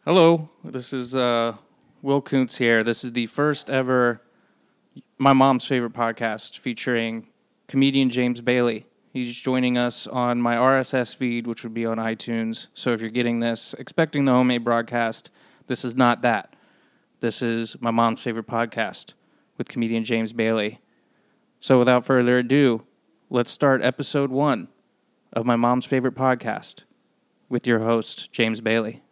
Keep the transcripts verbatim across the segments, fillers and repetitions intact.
Hello, this is uh, Will Kuntz here. This is the first ever My Mom's Favorite podcast featuring comedian James Bailey. He's joining us on my R S S feed, which would be on iTunes. So if you're getting this, expecting the homemade broadcast, this is not that. This is My Mom's Favorite podcast with comedian James Bailey. So without further ado, let's start episode one of My Mom's Favorite podcast with your host, James Bailey.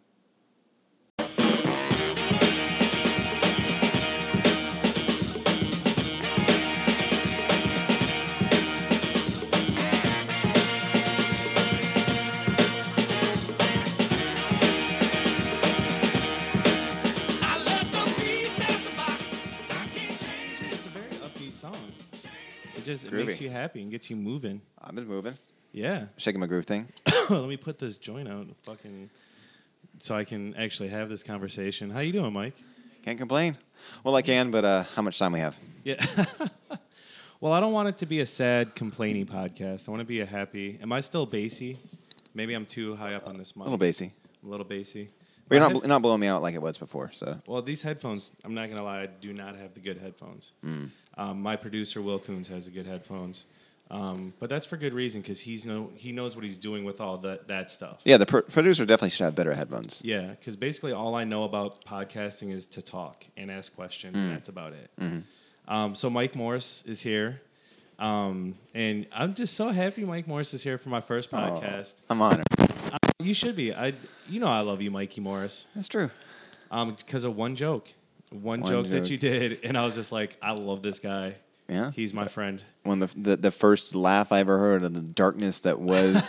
It just it Groovy. makes you happy and gets you moving. I'm just moving. Yeah. Shaking my groove thing. Let me put this joint out fucking so I can actually have this conversation. How you doing, Mike? Can't complain. Well, I can, but uh, how much time we have? Yeah. Well, I don't want it to be a sad, complaining podcast. I want to be a happy. Am I still bassy? Maybe I'm too high up on this mic. A little bassy. I'm a little bassy. But you're My not, head- you're not blowing me out like it was before, so. Well, these headphones, I'm not going to lie, I do not have the good headphones. Mm. Um, my producer, Will Coons, has the good headphones. Um, but that's for good reason, because he's no, he knows what he's doing with all that, that stuff. Yeah, the pr- producer definitely should have better headphones. Yeah, because basically all I know about podcasting is to talk and ask questions, and that's about it. Mm-hmm. Um, so Mike Morris is here. Um, and I'm just so happy Mike Morris is here for my first podcast. Oh, I'm honored. You should be. I, you know I love you, Mikey Morris. That's true. Um, because of one joke. One, One joke, joke. that you did, and I was just like, I love this guy. Yeah. He's my friend. One of the, the, the first laugh I ever heard of the darkness that was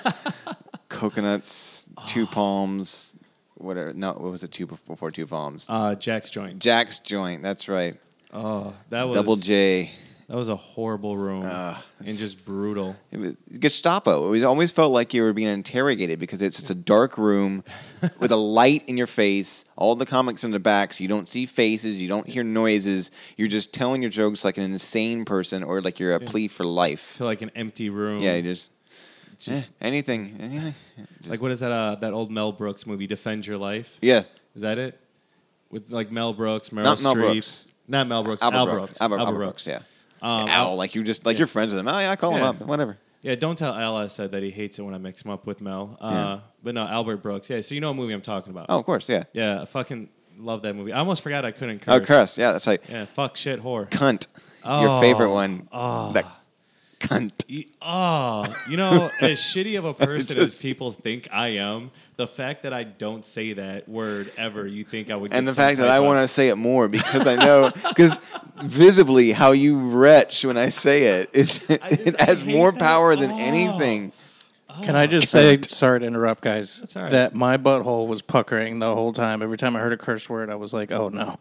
coconuts, two palms, whatever. No, what was it? Two before two palms. Uh, Jack's joint. Jack's joint. That's right. Oh, that was Double J. That was a horrible room Uh, and just brutal. It was Gestapo. It was, always felt like you were being interrogated because it's just a dark room with a light in your face, all the comics in the back, so you don't see faces, you don't hear noises. You're just telling your jokes like an insane person or like you're a Yeah. plea for life. To like an empty room. Yeah, you just, Just- eh, anything. anything. Just- Like what is that? Uh, that old Mel Brooks movie, Defend Your Life. Yes. Is that it? With like Mel Brooks, Meryl Not Mel Streep. Brooks. Not Mel Brooks. Albert Al Brooks. Brooks. Albert, Albert Albert Brooks. Brooks, yeah. Um, Al, like you just like yeah. you're friends with him. Oh yeah, I call him Yeah. up. Whatever. Yeah, don't tell Al I said that he hates it when I mix him up with Mel. Uh, Yeah. But no, Albert Brooks. Yeah, so you know what movie I'm talking about. Oh, of course, yeah. Yeah, I fucking love that movie. I almost forgot I couldn't curse. Oh, curse. Yeah, that's right. Yeah, fuck, shit, whore. Cunt. Oh, Your favorite one. Oh. That cunt. Y- Oh, you know, as shitty of a person as Just- people think I am, the fact that I don't say that word ever, you think I would. Get And the some fact that type I of- want to say it more because I know, because visibly how you retch when I say it, is, I just- it I has hate more that. power than Oh. anything. Can I just say, sorry to interrupt, guys, That's all right. that my butthole was puckering the whole time. Every time I heard a curse word, I was like, oh, no.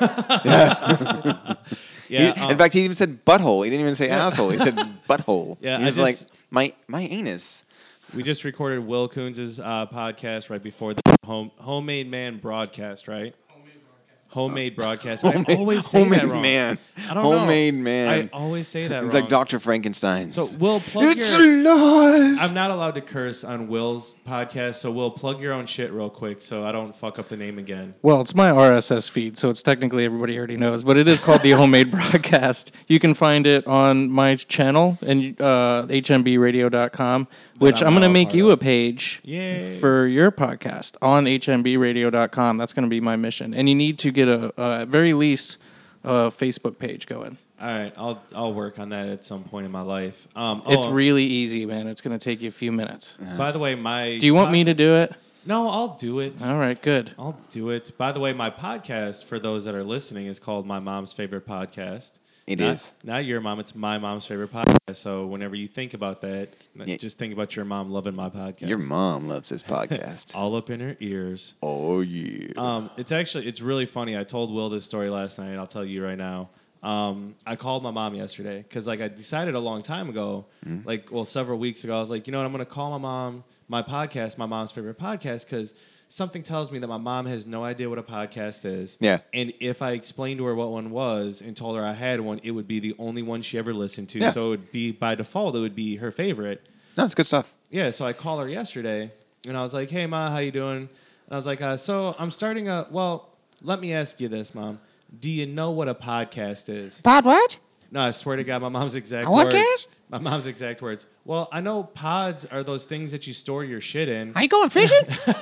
Yeah, He- um, in fact, he even said butthole. He didn't even say Yeah. asshole. He said butthole. Yeah, he I was just- like, my my anus. we just recorded Will Coons' uh, podcast right before the home, Homemade Man broadcast, right? Homemade broadcast. I always say homemade that wrong. man. I don't know. Homemade man. I always say that It's wrong. like Doctor Frankenstein. So Will, plug it's your. alive. I'm not allowed to curse on Will's podcast, so Will, plug your own shit real quick so I don't fuck up the name again. Well, it's my R S S feed, so it's technically everybody already knows, but it is called the Homemade Broadcast. You can find it on my channel and uh, H M B radio dot com, which I'm I'm, going not to a make part you of. a page Yay. for your podcast on H M B radio dot com. That's going to be my mission. And you need to get a, a at very least, a Facebook page going. All right, I'll I'll work on that at some point in my life. Um, It's oh, really easy, man. It's going to take you a few minutes. By the way, my Do you want me to do it? No, I'll do it. All right, good. I'll do it. By the way, my podcast for those that are listening is called My Mom's Favorite Podcast. It not, is. not your mom. It's my mom's favorite podcast. So whenever you think about that, Yeah. just think about your mom loving my podcast. Your mom loves this podcast. all up in her ears. Oh yeah. Um, it's actually it's really funny. I told Will this story last night, and I'll tell you right now. Um, I called my mom yesterday because, like, I decided a long time ago, Mm-hmm. like, well, several weeks ago, I was like, you know what, I'm going to call my mom, my podcast, my mom's favorite podcast, because something tells me that my mom has no idea what a podcast is. Yeah. And if I explained to her what one was and told her I had one, it would be the only one she ever listened to. Yeah. So it would be, by default, it would be her favorite. No, it's good stuff. Yeah, so I called her yesterday, and I was like, hey, Ma, how you doing? I was like, uh, so I'm starting a. Well, let me ask you this, Mom. Do you know what a podcast is? Pod what? No, I swear to God, my mom's exact A what, words. Cash? My mom's exact words. Well, I know pods are those things that you store your shit in. Are you going fishing?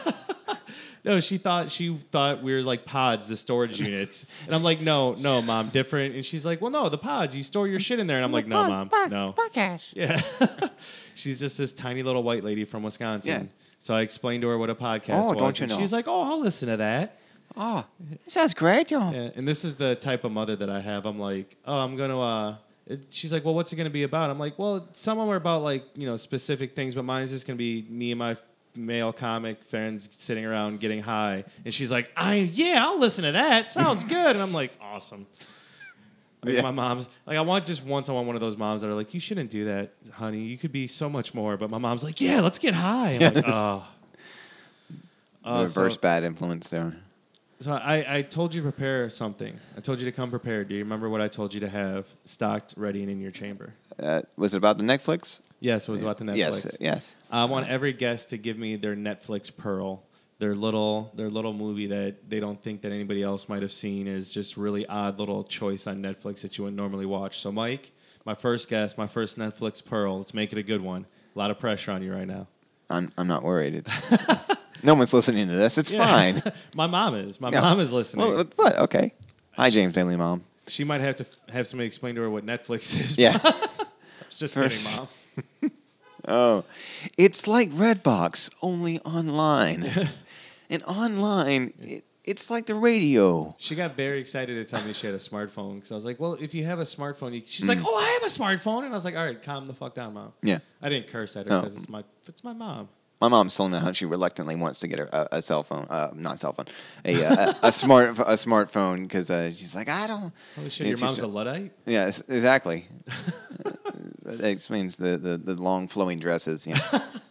No, she thought she thought we were like pods, the storage units. And I'm like, no, no, Mom, different. And she's like, well, no, the pods, you store your shit in there. And I'm like, no, Pod- Mom, pod- no. Podcast. Yeah. She's just this tiny little white lady from Wisconsin. Yeah. So I explained to her what a podcast Oh, was. don't you and know. She's like, oh, I'll listen to that. Oh, that sounds great. Oh. Yeah, and this is the type of mother that I have. I'm like, oh, I'm going to, uh, it, she's like, well, what's it going to be about? I'm like, well, some of them are about like, you know, specific things, but mine's just going to be me and my male comic friends sitting around getting high. And she's like, I, yeah, I'll listen to that. Sounds good. And I'm like, awesome. Like Yeah. my mom's like, I want just once I want one of those moms that are like, you shouldn't do that, honey. You could be so much more. But my mom's like, yeah, let's get high. I'm like, Yes. oh. Uh, so, Reverse bad influence there. so I, I told you to prepare something. I told you to come prepared. Do you remember what I told you to have stocked, ready, and in your chamber? Uh, was it about the Netflix? Yes, it was about the Netflix. Yes, yes. I want every guest to give me their Netflix pearl, their little their little movie that they don't think that anybody else might have seen is just really odd little choice on Netflix that you wouldn't normally watch. So, Mike, my first guest, my first Netflix pearl. Let's make it a good one. A lot of pressure on you right now. I'm I'm not worried. It's, no one's listening to this. It's Yeah. fine. My mom is. My Yeah. mom is listening. Well, what? Okay. Hi, James Bailey, mom. She might have to f- have somebody explain to her what Netflix is. Yeah. It's just First- kidding, Mom. Oh, it's like Redbox, only online. And online, it, it's like the radio. She got very excited to tell me she had a smartphone because I was like, "Well, if you have a smartphone," you... she's Mm. like, "Oh, I have a smartphone," and I was like, "All right, calm the fuck down, Mom." Yeah. I didn't curse at her Oh. because it's my it's my mom. My mom's still now. She reluctantly wants to get her a, a cell phone, uh, not cell phone, a uh, a, a smart a smartphone because uh, she's like, I don't. Holy shit, Yeah, your she's mom's a just- Luddite? Yeah, it's- exactly. That explains the, the, the long flowing dresses. Yeah.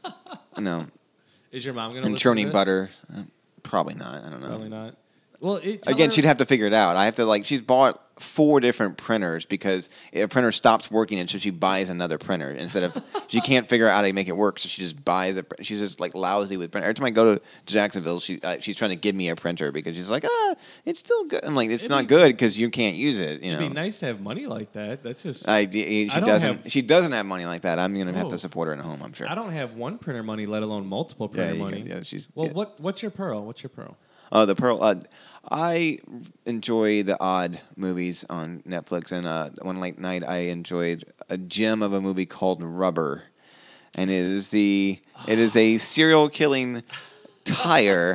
No, Is your mom gonna and listen churning to this? butter. Uh, probably not. I don't know. Probably not. Well, it, tell Again, her- she'd have to figure it out. I have to like. She's bought four different printers because a printer stops working, and so she buys another printer instead of. She can't figure out how to make it work, so she just buys a. pr- She's just like lousy with printer. Every time I go to Jacksonville, she uh, she's trying to give me a printer because she's like, ah, it's still good. I'm like, it's It'd not be- good because you can't use it. You know. It'd be nice to have money like that. That's just. I, she I don't doesn't. have- she doesn't have money like that. I'm gonna have Oh. to support her in a home. I'm sure. I don't have one printer money, let alone multiple Yeah, printer you money. can- yeah, she's. Well, yeah. what what's your pearl? What's your pearl? Oh, the Pearl. Uh, I enjoy the odd movies on Netflix, and uh, one late night I enjoyed a gem of a movie called Rubber, and it is the it is a serial killing tire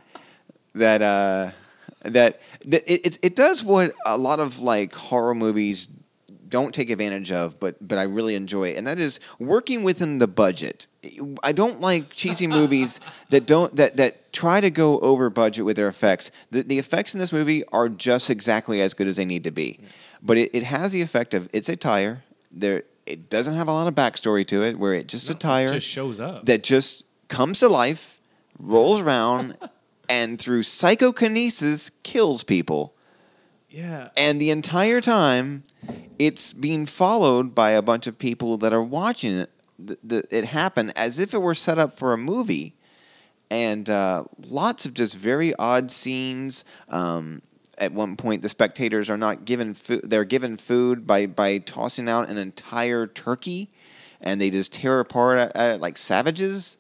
that uh, that, that it, it it does what a lot of like horror movies don't take advantage of, but but I really enjoy it, and that is working within the budget. I don't like cheesy movies that don't that that try to go over budget with their effects. The the effects in this movie are just exactly as good as they need to be, but it, it has the effect of it's a tire. There, it doesn't have a lot of backstory to it, where it just a No, it tire just shows up. that just comes to life, rolls around, and through psychokinesis kills people. Yeah. And the entire time, it's being followed by a bunch of people that are watching it, th- th- it happen as if it were set up for a movie. And uh, lots of just very odd scenes. Um, at one point, the spectators are not given food; they're given food by by tossing out an entire turkey, and they just tear apart at, at it like savages.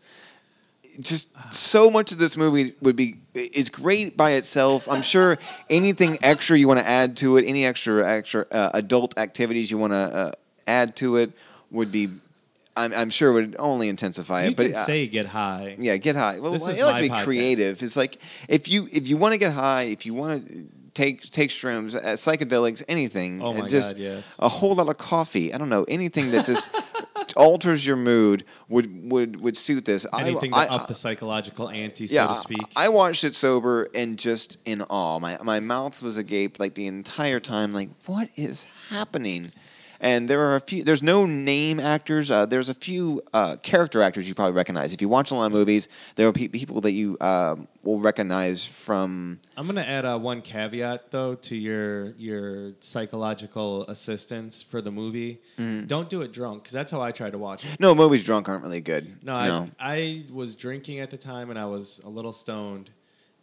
Just so much of this movie would be is great by itself. I'm sure anything extra you want to add to it, any extra extra uh, adult activities you want to uh, add to it, would be. I'm, I'm sure would only intensify You it. But can uh, say get high. yeah, get high. Well, This is I like to my be podcast. creative. It's like if you if you want to get high, if you want to take take shrooms, uh, psychedelics, anything. Oh uh, my just God, yes. a whole lot of coffee. I don't know anything that just alters your mood would would would suit this. Anything I, to I, up the psychological ante, yeah, so to speak. I, I watched it sober and just in awe. My my mouth was agape like the entire time. Like, what is happening? And there are a few. There's no name actors. Uh, there's a few uh, character actors you probably recognize. If you watch a lot of movies, there are pe- people that you uh, will recognize from. I'm gonna add uh, one caveat though to your your psychological assistance for the movie. Mm-hmm. Don't do it drunk because that's how I tried to watch it. No, movies drunk aren't really good. No, no. I, I was drinking at the time and I was a little stoned,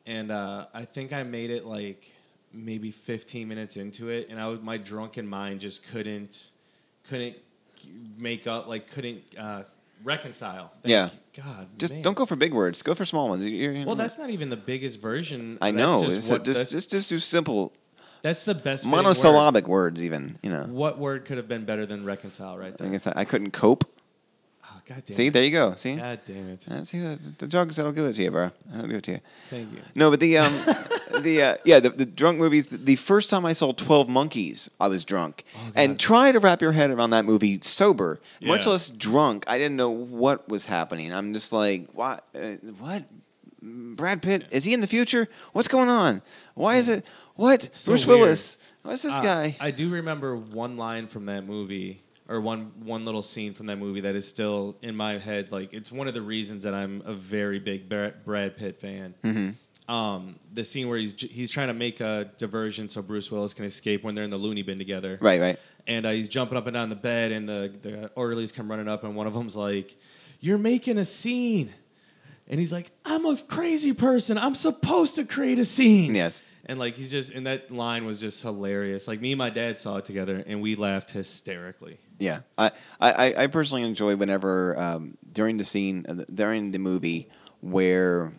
and uh, I think I made it like maybe fifteen minutes into it, and I was, my drunken mind just couldn't couldn't make up, like couldn't uh, reconcile. Thank Yeah. God, Just man. don't go for big words. Go for small ones. You're, you're, Well, that's not even the biggest version. I That's know. Just Just, what, just, that's, just, just do simple that's the best fitting monosyllabic words. Even you know. Word. What word could have been better than reconcile right I there? guess I, I couldn't cope. Oh, God damn See, it. there you go. See, God damn it. Uh, see the, the drugs that'll give it to you, bro. I'll give it to you. Thank you. No, but the um, the uh, yeah, the, the drunk movies. The, the first time I saw Twelve Monkeys, I was drunk, Oh, and God. try to wrap your head around that movie sober, much Yeah. less drunk. I didn't know what was happening. I'm just like, what? Uh, what? Brad Pitt is he in the future? What's going on? Why is it? What? so Bruce weird. Willis? What's this Uh, guy? I do remember one line from that movie, or one one little scene from that movie that is still in my head. Like it's one of the reasons that I'm a very big Bra- Brad Pitt fan. Mm-hmm. Um, the scene where he's j- he's trying to make a diversion so Bruce Willis can escape when they're in the loony bin together. Right, right. And uh, he's jumping up and down the bed, and the the orderlies come running up, and one of them's like, "You're making a scene." And he's like, I'm a crazy person. I'm supposed to create a scene. Yes. And like he's just, and that line was just hilarious. Like me and my dad saw it together, and we laughed hysterically. Yeah, I, I, I personally enjoy whenever um, during the scene uh, during the movie where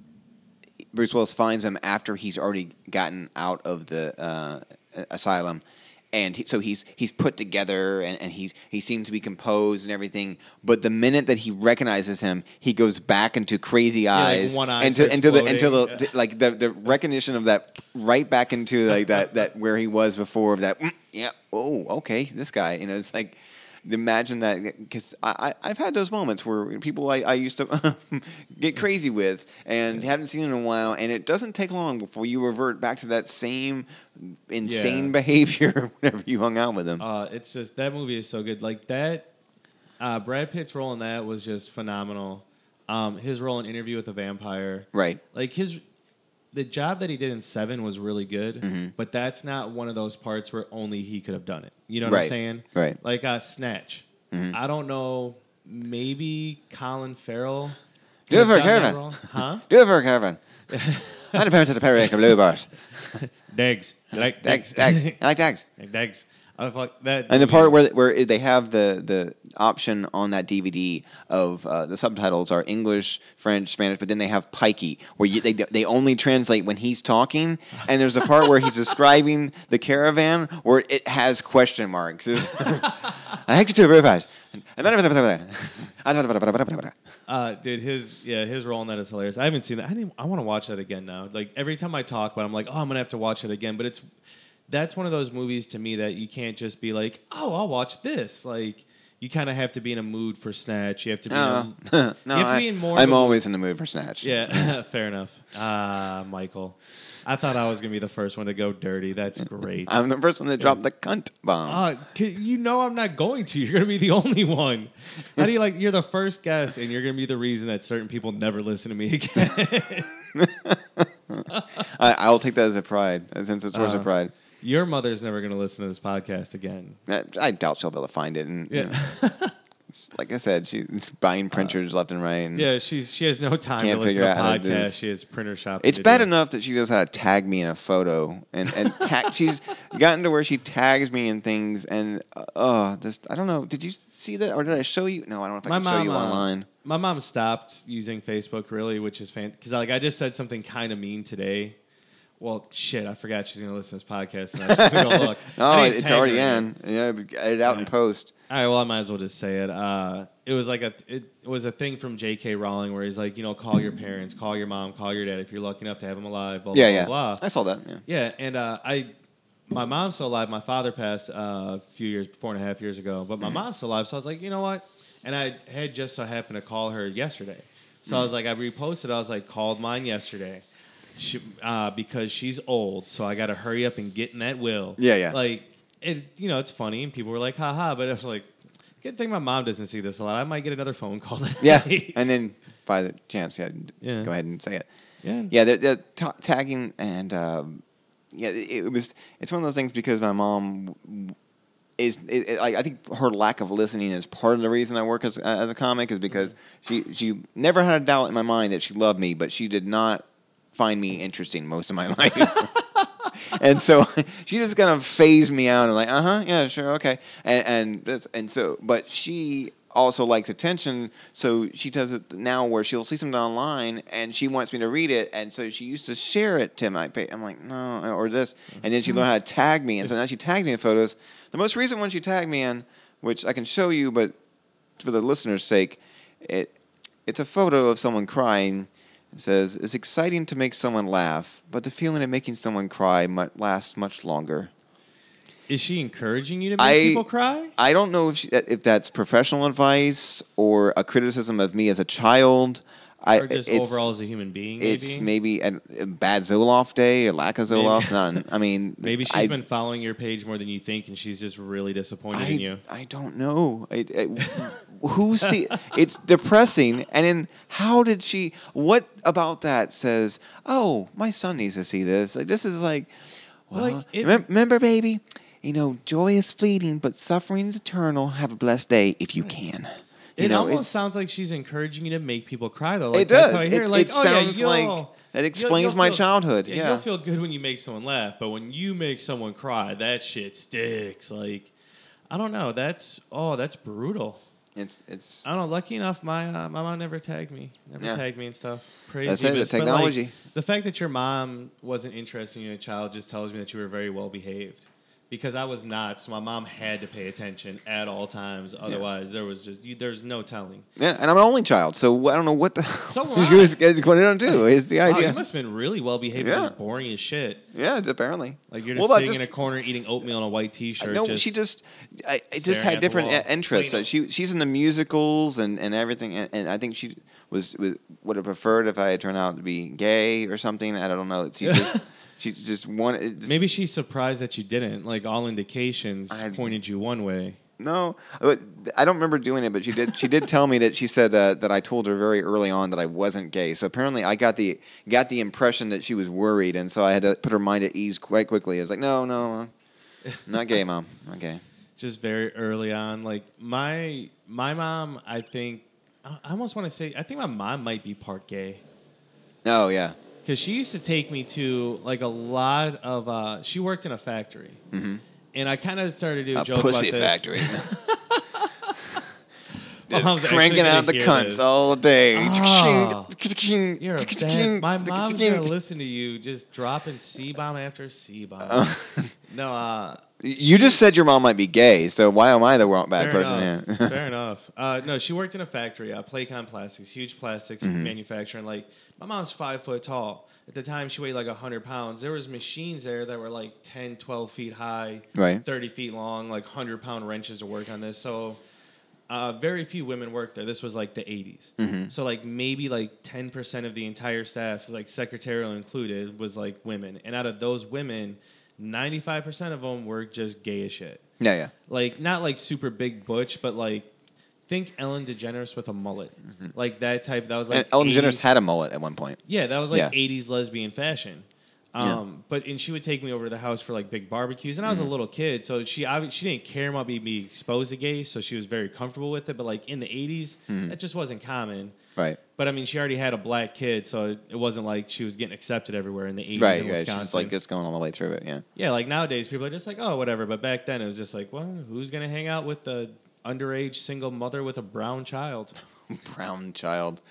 Bruce Willis finds him after he's already gotten out of the uh, asylum, and he, so he's he's put together and, and he's he seems to be composed and everything. But the minute that he recognizes him, he goes back into crazy like, eyes, one eye into starts into the floating. into the Yeah. t- like the, the recognition of that right back into like that that where he was before that. Mm, yeah. Oh, okay. This guy. You know, it's like. Imagine that, because I, I, I've had those moments where people I, I used to get crazy with and haven't seen in a while, and it doesn't take long before you revert back to that same insane Yeah. behavior whenever you hung out with them. Uh, it's just, that movie is so good. Like that, uh, Brad Pitt's role in that was just phenomenal. Um, his role in Interview with the Vampire. Right. Like his, the job that he did in Seven was really good, Mm-hmm. but that's not one of those parts where only he could have done it. You know what Right. I'm saying? Right. Like uh, Snatch. Mhm. I don't know. Maybe Colin Farrell. Do it could for have done that Kevin. role. Huh? Do it for Kevin. I'm the parent of the Perry Blue Bart. Dags. Like Dags, Dags. I like Dags. Like Dags. I fuck that. And the part where where they have the, the option on that D V D of uh, the subtitles are English, French, Spanish, but then they have Pikey, where you, they they only translate when he's talking. And there's a part where he's describing the caravan where it has question marks. I like you to very fast. And then Uh, dude, his yeah, his role in that is hilarious. I haven't seen that. I didn't, I want to watch that again now. Like every time I talk about it, I'm like, oh, I'm gonna have to watch it again. But it's that's one of those movies to me that you can't just be like, oh, I'll watch this. Like you kind of have to be in a mood for Snatch. You have to be. no, in a, Uh, no, you have to I, be in more. I'm of a- always in the mood for Snatch. Yeah, fair enough. Ah, Michael. I thought I was gonna be the first one to go dirty. That's great. I'm the first one that dropped the cunt bomb. Uh, c- you know I'm not going to. You're going to be the only one. How do you like? You're the first guest, and you're going to be the reason that certain people never listen to me again. I, I'll take that as a pride, since it's a source Uh, of pride. Your mother's never going to listen to this podcast again. I, I doubt she'll be able to find it. And you Yeah, know, it's- like I said, she's buying printers left and right. And yeah. She's she has no time Can't to listen figure to out how to do podcasts. this. She has printer shopping. It's to bad do. enough that she knows how to tag me in a photo, and and tag, she's gotten to where she tags me in things, and uh, oh, just I don't know. Did you see that, or did I show you? No, I don't know if I My can show mom, you uh, online. My mom stopped using Facebook really, which is fan because like I just said something kind of mean today. Well, shit, I forgot she's going to listen to this podcast. And I was just going to go look. Oh, I didn't it's tag already her in. Yeah, edit out in post. All right, well, I might as well just say it. Uh, it was like a, it was a thing from J K. Rowling where he's like, you know, call your parents, call your mom, call your dad if you're lucky enough to have them alive. Blah blah Yeah, blah. yeah. blah. I saw that. Yeah. Yeah, and uh, I, my mom's still alive. My father passed uh, a few years, four and a half years ago, but my Mm-hmm. mom's still alive. So I was like, you know what? And I had just so happened to call her yesterday. So I was like, I reposted. I was like, called mine yesterday. She, uh, because she's old, so I got to hurry up and get in that will. Yeah, yeah. Like, it, you know, it's funny, and people were like, "Ha ha!" But I was like, "Good thing my mom doesn't see this a lot. I might get another phone call." Yeah, tonight." and then by the chance, yeah, Yeah. go ahead and say it. yeah, Yeah, the, the ta tagging and um, yeah, it, it was. It's one of those things because my mom is. It, it, I I think her lack of listening is part of the reason I work as as a comic is because she she never had a doubt in my mind that she loved me, but she did not find me interesting most of my life. And so she just kind of phased me out and like, uh huh, yeah, sure, okay. And and that's, and so, but she also likes attention, so she does it now where she'll see something online and she wants me to read it, and so she used to share it to my page. I'm like, no, or this, and then she learned how to tag me, and so now she tags me in photos. The most recent one she tagged me in, which I can show you, but for the listener's sake, it it's a photo of someone crying. It says, it's exciting to make someone laugh, but the feeling of making someone cry might last much longer. Is she encouraging you to make I, people cry? I don't know if she, if that's professional advice or a criticism of me as a child. I, Or just it's, overall as a human being, maybe? It's maybe a, a bad Zoloft day, a lack of Zoloft. None. I mean, Maybe she's I, been following your page more than you think, and she's just really disappointed I, in you. I don't know. I, I, who see? It's depressing. And then how did she? What about that says? Oh, my son needs to see this. Like, this is like, well, Like, it- remember, remember, baby. You know, joy is fleeting, but suffering is eternal. Have a blessed day if you can. You It know, almost it's- sounds like she's encouraging you to make people cry, though. Like, It that's does. How I hear. It- like, it oh, sounds yeah, like you'll- that you'll- explains you'll my feel- childhood, Yeah, yeah. you'll feel good when you make someone laugh, but when you make someone cry, that shit sticks. Like, I don't know. That's oh, that's brutal. It's it's. I don't know. Lucky enough, my uh, my mom never tagged me, never Yeah. tagged me and stuff. Praise That's it, the Jeebus. But, like, technology. the fact that your mom wasn't interested in you as a child just tells me that you were very well behaved. Because I was not, so my mom had to pay attention at all times. Otherwise, there was just you, there's no telling. Yeah, and I'm an only child, so I don't know what the So hell am she I. was going on too. Is the Wow, idea? you must have been really well behaved. Yeah. Yeah. Just boring as shit. Yeah, apparently. Like you're Well, just that sitting in a just- corner eating oatmeal on a white T-shirt. No, just she just, I, I just staring had at the different wall. i- interests. Plano. So she she's in the musicals and, and everything, and, and I think she was, was would have preferred if I had turned out to be gay or something. I don't know. She just she just wanted. Just, Maybe she's surprised that you didn't. Like all indications I- pointed you one way. No, but I don't remember doing it. But she did. She did tell me that she said uh, that I told her very early on that I wasn't gay. So apparently, I got the got the impression that she was worried, and so I had to put her mind at ease quite quickly. I was like, no, no, uh, not gay, mom, not gay. Just very early on. Like my my mom, I think I I almost want to say I think my mom might be part gay. Oh yeah, Because she used to take me to like a lot of. Uh, she worked in a factory, mm-hmm. and I kind of started to a joke pussy about this. factory. Mom's Just actually cranking gonna out the hear cunts this. all day. Ah. You're a bad. My mom's gonna listen to you just dropping C bomb after C bomb. No, uh, You just said your mom might be gay, so why am I the wrong bad fair person? enough. Yeah. Fair enough. Uh, no, she worked in a factory, uh, Playcon Plastics, huge plastics Mm-hmm. manufacturing. Like my mom's five foot tall. At the time, she weighed like one hundred pounds. There was machines there that were like ten, twelve feet high, Right. thirty feet long, like one hundred pound wrenches to work on this. So uh, very few women worked there. This was like the eighties. Mm-hmm. So like maybe like ten percent of the entire staff, like secretarial included, was like women. And out of those women, ninety-five percent of them were just gay as shit. Yeah, yeah. Like not like super big butch, but like think Ellen DeGeneres with a mullet, like that type. That was like And Ellen eighties DeGeneres had a mullet at one point. yeah, that was like Yeah. eighties lesbian fashion. Yeah. Um, but and she would take me over to the house for like big barbecues, and I was Mm-hmm. a little kid, so she obvi- she didn't care about me being exposed to gays, so she was very comfortable with it. But like in the eighties, that just wasn't common. Right. But I mean, she already had a black kid, so it, it wasn't like she was getting accepted everywhere in the eighties Right, in right. She's Wisconsin. just like just going all the way through it. Yeah. Yeah, like nowadays people are just like, oh, whatever. But back then it was just like, well, who's gonna hang out with the underage single mother with a brown child? Brown child.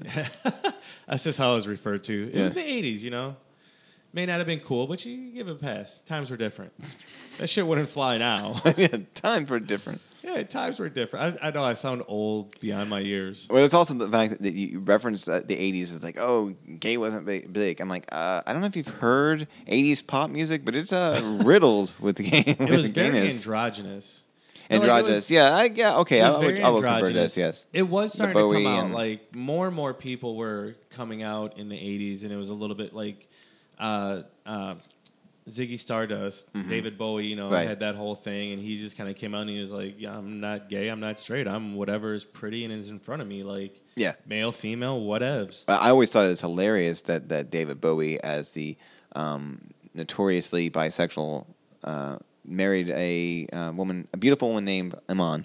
That's just how it was referred to. It Yeah. was the eighties, you know. May not have been cool, but you give it a pass. Times were different. That shit wouldn't fly now. Yeah, times were different. Yeah, times were different. I, I know I sound old beyond my years. Well, it's also the fact that you referenced that the eighties is like, oh, gay wasn't big. big. I'm like, uh, I don't know if you've heard eighties pop music, but it's uh, riddled with the gay. It with was the very gayness. androgynous. No, like, it Androgynous. was- yeah, I, yeah, okay. It I, was I would, very I would prefer androgynous. this, yes. It was The starting to come Bowie out. and- Like more and more people were coming out in the eighties, and it was a little bit like uh, uh, Ziggy Stardust, David Bowie. You know, Mm-hmm. Right. had that whole thing, and he just kind of came out and he was like, "Yeah, I'm not gay. I'm not straight. I'm whatever is pretty and is in front of me. Like, Yeah. male, female, whatevs." I I always thought it was hilarious that, that David Bowie, as the um, notoriously bisexual, uh, married a uh, woman, a beautiful woman named Iman.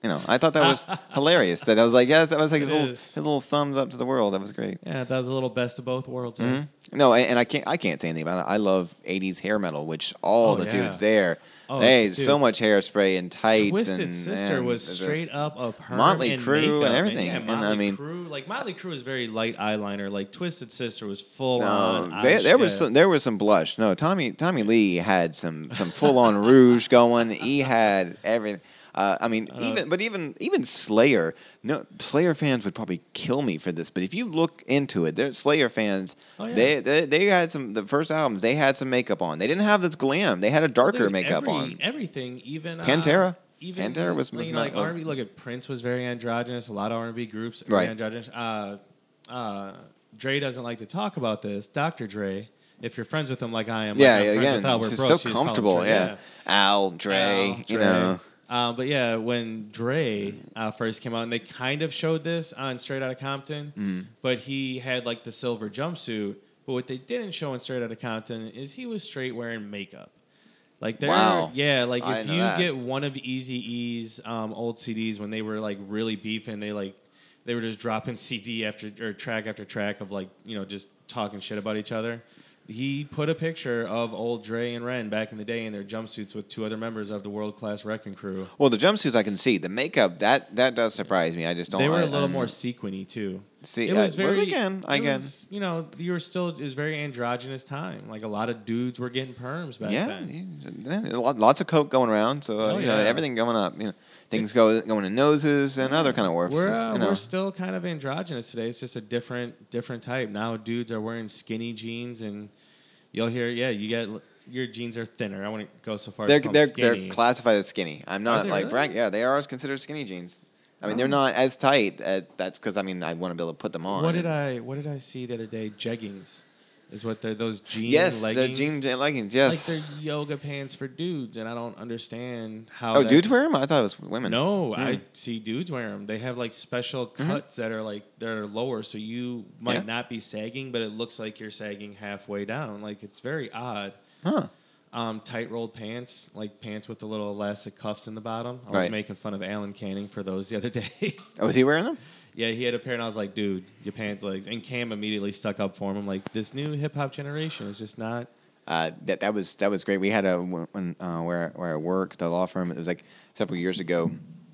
You know, I thought that was hilarious. That I was like, yes, that was like his It little, is. his little thumbs up to the world. That was great. Yeah, that was a little best of both worlds. huh? Mhm. No, and, and I can't I can't say anything about it. I love eighties hair metal, which all Oh, the yeah. dudes there, Oh, they dude. so much hairspray and tights. Twisted and, Sister and was just straight up a perm Motley and Crue and makeup, everything. yeah, And, Motley I mean- Crue, like Motley Crue is very light eyeliner. Like Twisted Sister was full No, on. they, there was eyeshadow. some, there was some blush. No, Tommy Tommy Lee had some some full on rouge going. He had everything. Uh, I mean, Uh, even but even even Slayer. No, Slayer fans would probably kill me for this. But if you look into it, they're Slayer fans. Oh, yeah. They, they they had some the first albums. They had some makeup on. They didn't have this glam. They had a darker Dude, makeup every- on. Everything, even uh, Pantera. Even Pantera was- like, was you know, not- like R and B. Look at Prince was very androgynous. A lot of R and B groups are Right. very androgynous. Uh, uh, Dre doesn't like to talk about this. Doctor Dre. If you're friends with him like I am, Yeah, like I'm yeah, friends again, with Albert it's Brooks, so you just call him comfortable. Dre, Yeah. Al, Dre, Al, you Dre. know. Uh, but yeah, when Dre uh, first came out, and they kind of showed this on Straight Outta Compton, Mm-hmm. but he had like the silver jumpsuit. But what they didn't show in Straight Outta Compton is he was straight wearing makeup. Like there, Wow. yeah. Like I if didn't you know that. get one of Eazy E's um, old C Ds when they were like really beefing, they like they were just dropping C D after or track after track of like you know just talking shit about each other. He put a picture of old Dre and Ren back in the day in their jumpsuits with two other members of the World Class Wrecking Crew. Well, the jumpsuits I can see. The makeup that that does surprise me. I just don't. They were I- a little I'm- more sequiny too. See, it was uh, well, very again, it again. was, you know, you were still it was very androgynous time. Like a lot of dudes were getting perms back Yeah, then. yeah, a lot- lots of coke going around. So uh, Oh, you know yeah. everything going up. You know things It's- go going in noses and other kind of orifices. We're uh, you know. we're still kind of androgynous today. It's just a different different type. Now dudes are wearing skinny jeans, and you'll hear yeah, you get your jeans are thinner. I wouldn't go so far they're as to call they're them skinny. they're classified as skinny. I'm not they like really? brag. Yeah, they are considered skinny jeans. I mean, Oh. they're not as tight. As, that's because I mean, I want to be able to put them on. What did I what did I see the other day? Jeggings is what they're those jean Yes, leggings. the jean leggings. Yes. Like they're yoga pants for dudes, and I don't understand how. oh, that's- dudes wear them? I thought it was women. No, Mm. I see dudes wear them. They have like special cuts that are like that are lower, so you might Yeah. not be sagging, but it looks like you're sagging halfway down. Like it's very odd. Huh. Um, tight rolled pants, like pants with the little elastic cuffs in the bottom. I was Right. making fun of Alan Canning for those the other day. Oh, was he wearing them? Yeah, he had a pair, and I was like, dude, your pants legs. And Cam immediately stuck up for him. I'm like, this new hip hop generation is just not. Uh, that that was that was great. We had a when uh, where where I work, the law firm. It was like several years ago,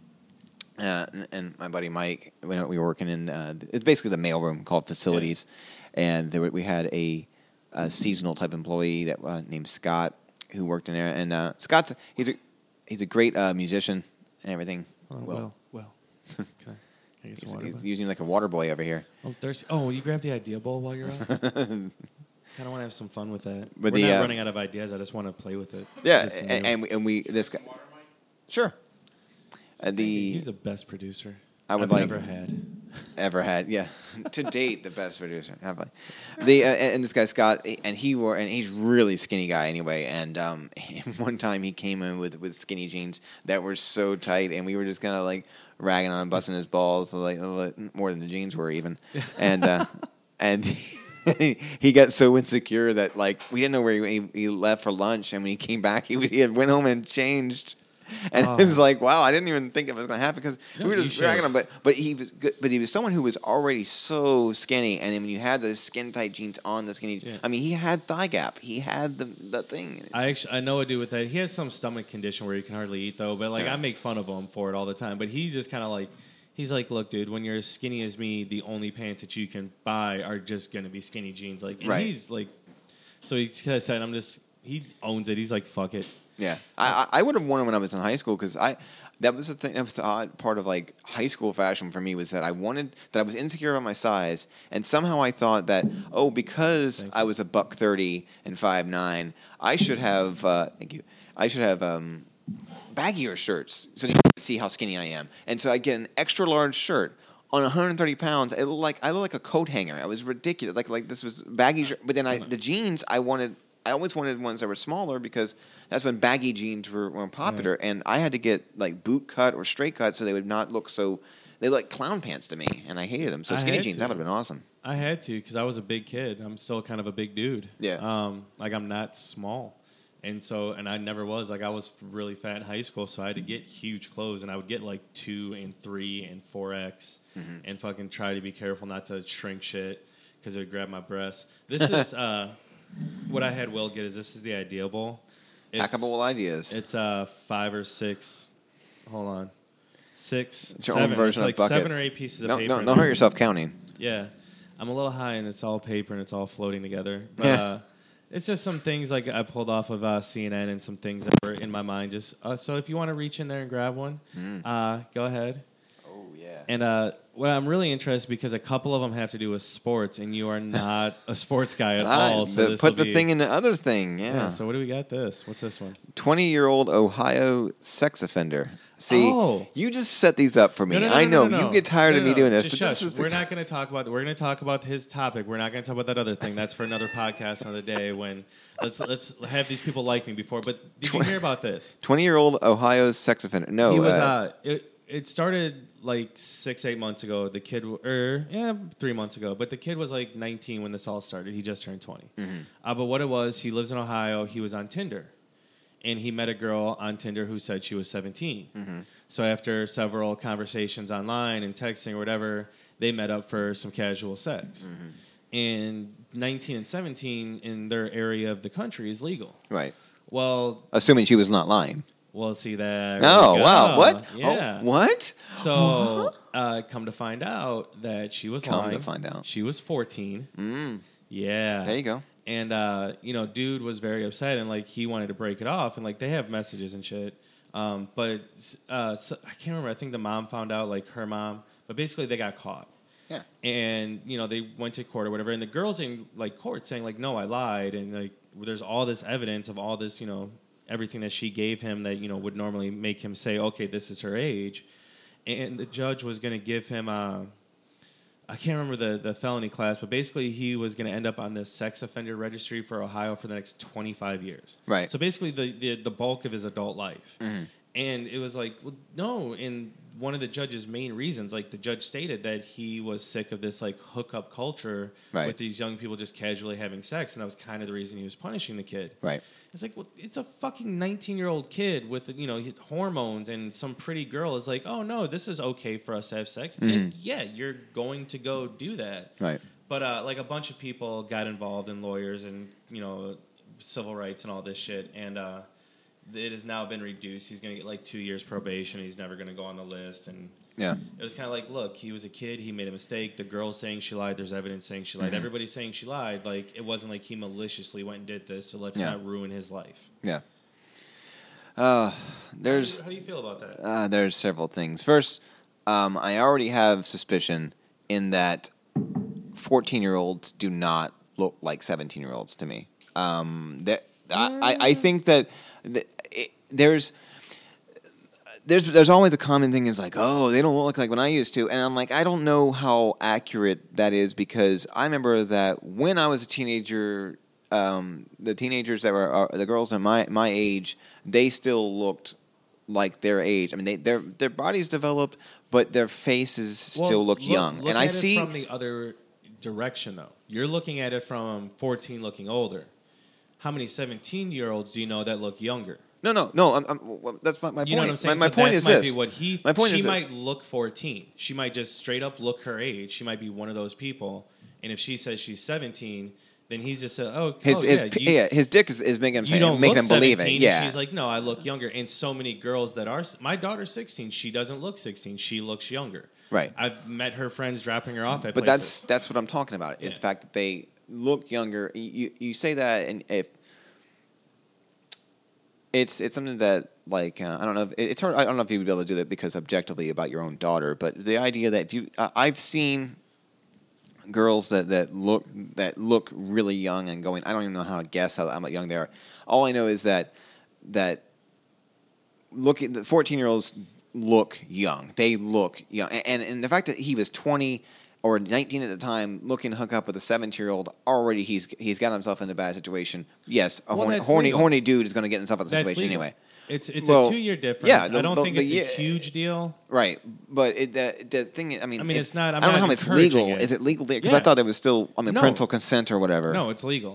uh, and, and my buddy Mike, when we were working in, uh, it's basically the mailroom called facilities, and there were, we had a, a seasonal type employee that uh, named Scott who worked in there, and uh, Scott's he's a he's a great uh, musician and everything. Oh, well, well. Can I, can I get He's, some water? he's bud? using like a water boy over here. I'm thirsty. Oh, will you grab the idea bowl while you're out? kind of want to have some fun with that. But We're the, not uh, running out of ideas. I just want to play with it. Yeah, It's and, new. and we, and we this guy, sure. Uh, the He's the best producer I would I've like- ever had. ever had. Yeah, to date, the best producer. Have I? The uh, and and this guy Scott, and he wore, and he's really skinny guy anyway. And um, one time he came in with with skinny jeans that were so tight, and we were just kind of like ragging on him, busting his balls, like more than the jeans were even. And uh, and. He got so insecure that like we didn't know where he, he, he left for lunch, and when he came back, he, he had went home and changed. And Oh. it was like, wow, I didn't even think it was going to happen because No, we were you just should. dragging him. But but he was good, but he was someone who was already so skinny, and then when you had the skin tight jeans on the skinny, Yeah. I mean, he had thigh gap, he had the the thing. It's- I actually I know a dude with that. He has some stomach condition where he can hardly eat though. But like Yeah. I make fun of him for it all the time. But he just kind of like he's like, look, dude, when you're as skinny as me, the only pants that you can buy are just gonna be skinny jeans. Like, and Right. he's like, so he kind of said, I'm just he owns it. He's like, fuck it. Yeah, I I I would have worn them when I was in high school because I that was the thing that was the odd part of like high school fashion for me was that I wanted that I was insecure about my size and somehow I thought that oh because Thank I was a buck thirty and five nine I should have uh, thank you I should have um, baggier shirts so you can see how skinny I am and so I get an extra large shirt. On one hundred thirty pounds, it looked like I looked like a coat hanger. I was ridiculous. Like like this was baggy, shirt. But then I the jeans I wanted. I always wanted ones that were smaller because that's when baggy jeans were, were popular, and I had to get like boot cut or straight cut so they would not look so. They look like clown pants to me, and I hated them. So I skinny had jeans to. that would have been awesome. I had to because I was a big kid. I'm still kind of a big dude. Yeah. Um, like I'm not small, And so, and I never was. Like, I was really fat in high school, so I had to get huge clothes, and I would get, like, two and three and four X mm-hmm. and fucking try to be careful not to shrink shit because it would grab my breasts. This is, uh, what I had Will get is this is the Idea Bowl. It's, Hackable ideas. It's uh, five or six, hold on, six, It's your seven. own version it's like of buckets. seven or eight pieces of no, paper. No, don't hurt yourself counting. Yeah. I'm a little high, and it's all paper, and it's all floating together. But, yeah. uh, it's just some things like I pulled off of uh, C N N and some things that were in my mind. Just uh, so if you want to reach in there and grab one, mm. uh, go ahead. Oh yeah. And uh, well, I'm really interested because a couple of them have to do with sports, and you are not a sports guy at right. all. So the, this put the be, thing in the other thing. Yeah. yeah. So what do we got? This. What's this one? twenty-year-old Ohio sex offender. See, oh. you just set these up for me. No, no, no, I know no, no, no. you get tired no, of no, me no. doing this. Just but shush. This is we're the... not going to talk about. We're going to talk about his topic. We're not going to talk about that other thing. That's for another podcast another day. When let's let's have these people like me before. But did you hear about this? twenty-year-old Ohio sex offender. No, he was. Uh, Uh, it it started like six eight months ago. The kid, or er, yeah, three months ago. But the kid was like nineteen when this all started. He just turned twenty. Mm-hmm. Uh, but what it was, he lives in Ohio. He was on Tinder. And he met a girl on Tinder who said she was seventeen. Mm-hmm. So after several conversations online and texting or whatever, they met up for some casual sex. Mm-hmm. And nineteen and seventeen in their area of the country is legal. Right. Well, assuming she was not lying. Well, see that. Oh, wow. What? Yeah. Oh, what? So uh, come to find out that she was come lying. Come to find out. She was fourteen. Mm. Yeah. There you go. And, uh, you know, dude was very upset, and, like, he wanted to break it off. And, like, they have messages and shit. Um, but uh, so, I can't remember. I think the mom found out, like, her mom. But basically, they got caught. Yeah. And, you know, they went to court or whatever. And the girl's in, like, court saying, like, no, I lied. And, like, there's all this evidence of all this, you know, everything that she gave him that, you know, would normally make him say, okay, this is her age. And the judge was going to give him a... I can't remember the, the felony class, but basically he was going to end up on the sex offender registry for Ohio for the next twenty-five years. Right. So basically the, the, the bulk of his adult life. Mm-hmm. And it was like, well, no, and one of the judge's main reasons, like the judge stated that he was sick of this like hookup culture right. with these young people just casually having sex, and that was kind of the reason he was punishing the kid. Right. It's like, well, it's a fucking nineteen-year-old kid with, you know, his hormones, and some pretty girl is like, oh, no, this is okay for us to have sex. Mm-hmm. And, yeah, you're going to go do that. Right. But, uh, like, a bunch of people got involved, in lawyers and, you know, civil rights and all this shit, and uh, it has now been reduced. He's going to get, like, two years probation. He's never going to go on the list, and... Yeah. It was kind of like, look, he was a kid. He made a mistake. The girl's saying she lied. There's evidence saying she lied. Mm-hmm. Everybody's saying she lied. Like, it wasn't like he maliciously went and did this, so let's yeah. not ruin his life. Yeah. Uh, there's. How do you, how do you feel about that? Uh, there's several things. First, um, I already have suspicion in that fourteen-year-olds do not look like seventeen-year-olds to me. Um, that I, I think that, that it, there's. There's there's always a common thing is like, oh, they don't look like when I used to. And I'm like, I don't know how accurate that is because I remember that when I was a teenager, um, the teenagers that were, uh, the girls in my, my age, they still looked like their age. I mean, they, their their bodies developed, but their faces well, still look, look young. Look and at I it see from the other direction, though. You're looking at it from fourteen looking older. How many seventeen-year-olds do you know that look younger? No, no, no. I'm, I'm, well, that's my, my you point. know what I'm saying? My, my so point that is might this. Be what he, my point she is might this. look fourteen. She might just straight up look her age. She might be one of those people. And if she says she's seventeen, then he's just said, "Oh, his oh, his, yeah, you, yeah, his dick is, is making him you say, don't making look him believe seventeen. it." Yeah, And she's like, "No, I look younger." And so many girls that are my daughter's sixteen. She doesn't look sixteen. She looks younger. Right. I've met her friends dropping her off at but places. that's that's what I'm talking about. Is yeah. the fact that they look younger. You you say that, and if it's it's something that like uh, I don't know. If, it's hard. I don't know if you would be able to do that because objectively about your own daughter. But the idea that if you, uh, I've seen girls that, that look that look really young and going. I don't even know how to guess how, how young they are. All I know is that that looking the fourteen year olds look young. They look young, and and the fact that he was twenty or nineteen at the time, looking to hook up with a seventeen-year-old, already he's he's got himself in a bad situation. Yes, a well, horny, horny, horny dude is going to get himself in a situation legal. anyway. It's it's well, a two-year difference. Yeah, the, I don't the, think the, it's the, a huge deal. Right, but it, the the thing, I mean, I mean, it, it's not. I'm I don't not know how it's encouraging legal. it. Is it legal? Because yeah. I thought it was still. I mean, no. parental consent or whatever. No, it's legal.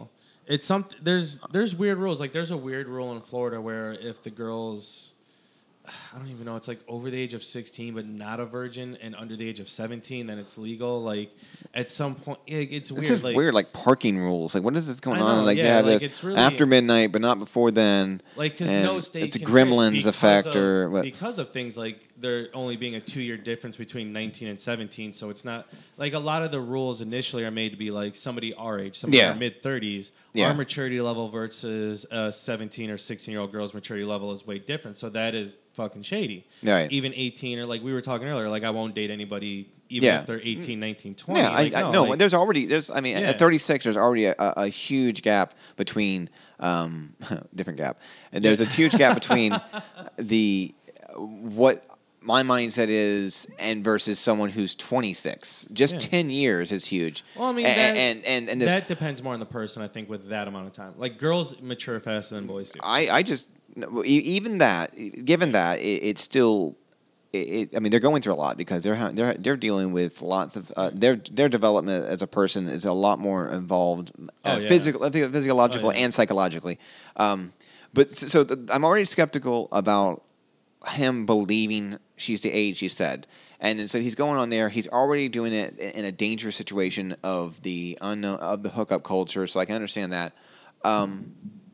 It's some there's there's weird rules. Like there's a weird rule in Florida where if the girl's I don't even know, it's like over the age of sixteen but not a virgin and under the age of seventeen, then it's legal. Like at some point, like, it's weird. This is like, weird, like parking rules. Like what is this going I know, on? Like yeah, they have like, this it's really- after midnight, but not before then. Like because and no state it's a can say Gremlins because effect of, or what? because of things like there only being a two year difference between nineteen and seventeen. So it's not like a lot of the rules initially are made to be like somebody our age, somebody Yeah. in our mid thirties. Yeah. Our maturity level versus a seventeen or sixteen year old girl's maturity level is way different. So that is fucking shady. Right. Even eighteen or like we were talking earlier, like I won't date anybody even Yeah. if they're eighteen, nineteen, twenty. Yeah, like, I, I no, no. like- There's already there's. I mean, Yeah. at thirty-six, there's already a, a huge gap between um, different gap. And there's a huge gap between the what my mindset is and versus someone who's twenty-six. Just Yeah. ten years is huge. Well, I mean, and that- and and, and this, that depends more on the person, I think, with that amount of time. Like girls mature faster than boys do. I I just no, e- even that given that it, it's still. It, it, I mean, they're going through a lot because they're ha- they're they're dealing with lots of uh, their their development as a person is a lot more involved, uh, Oh, yeah. physical, physiological, Oh, yeah. and psychologically. Um, but s- so th- I'm already skeptical about him believing she's the age she said, and then so he's going on there. He's already doing it in in a dangerous situation of the unknown of the hookup culture. So I can understand that. Um,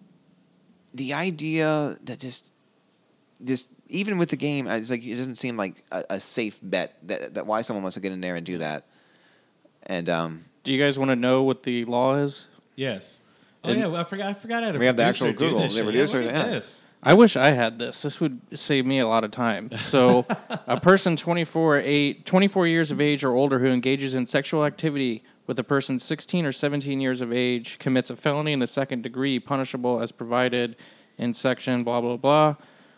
the idea that just just even with the game, it's like it doesn't seem like a, a safe bet that that why someone wants to get in there and do that. And um, Do you guys want to know what the law is? Yes. Oh And- yeah, well, I forgot. I forgot. I had a We have the producer actual do Google. this The shit. producer, Yeah, look yeah. at this. I wish I had this. This would save me a lot of time. So, a person twenty-four, eight, twenty-four years of age or older who engages in sexual activity with a person sixteen or seventeen years of age commits a felony in the second degree, punishable as provided in section blah blah blah.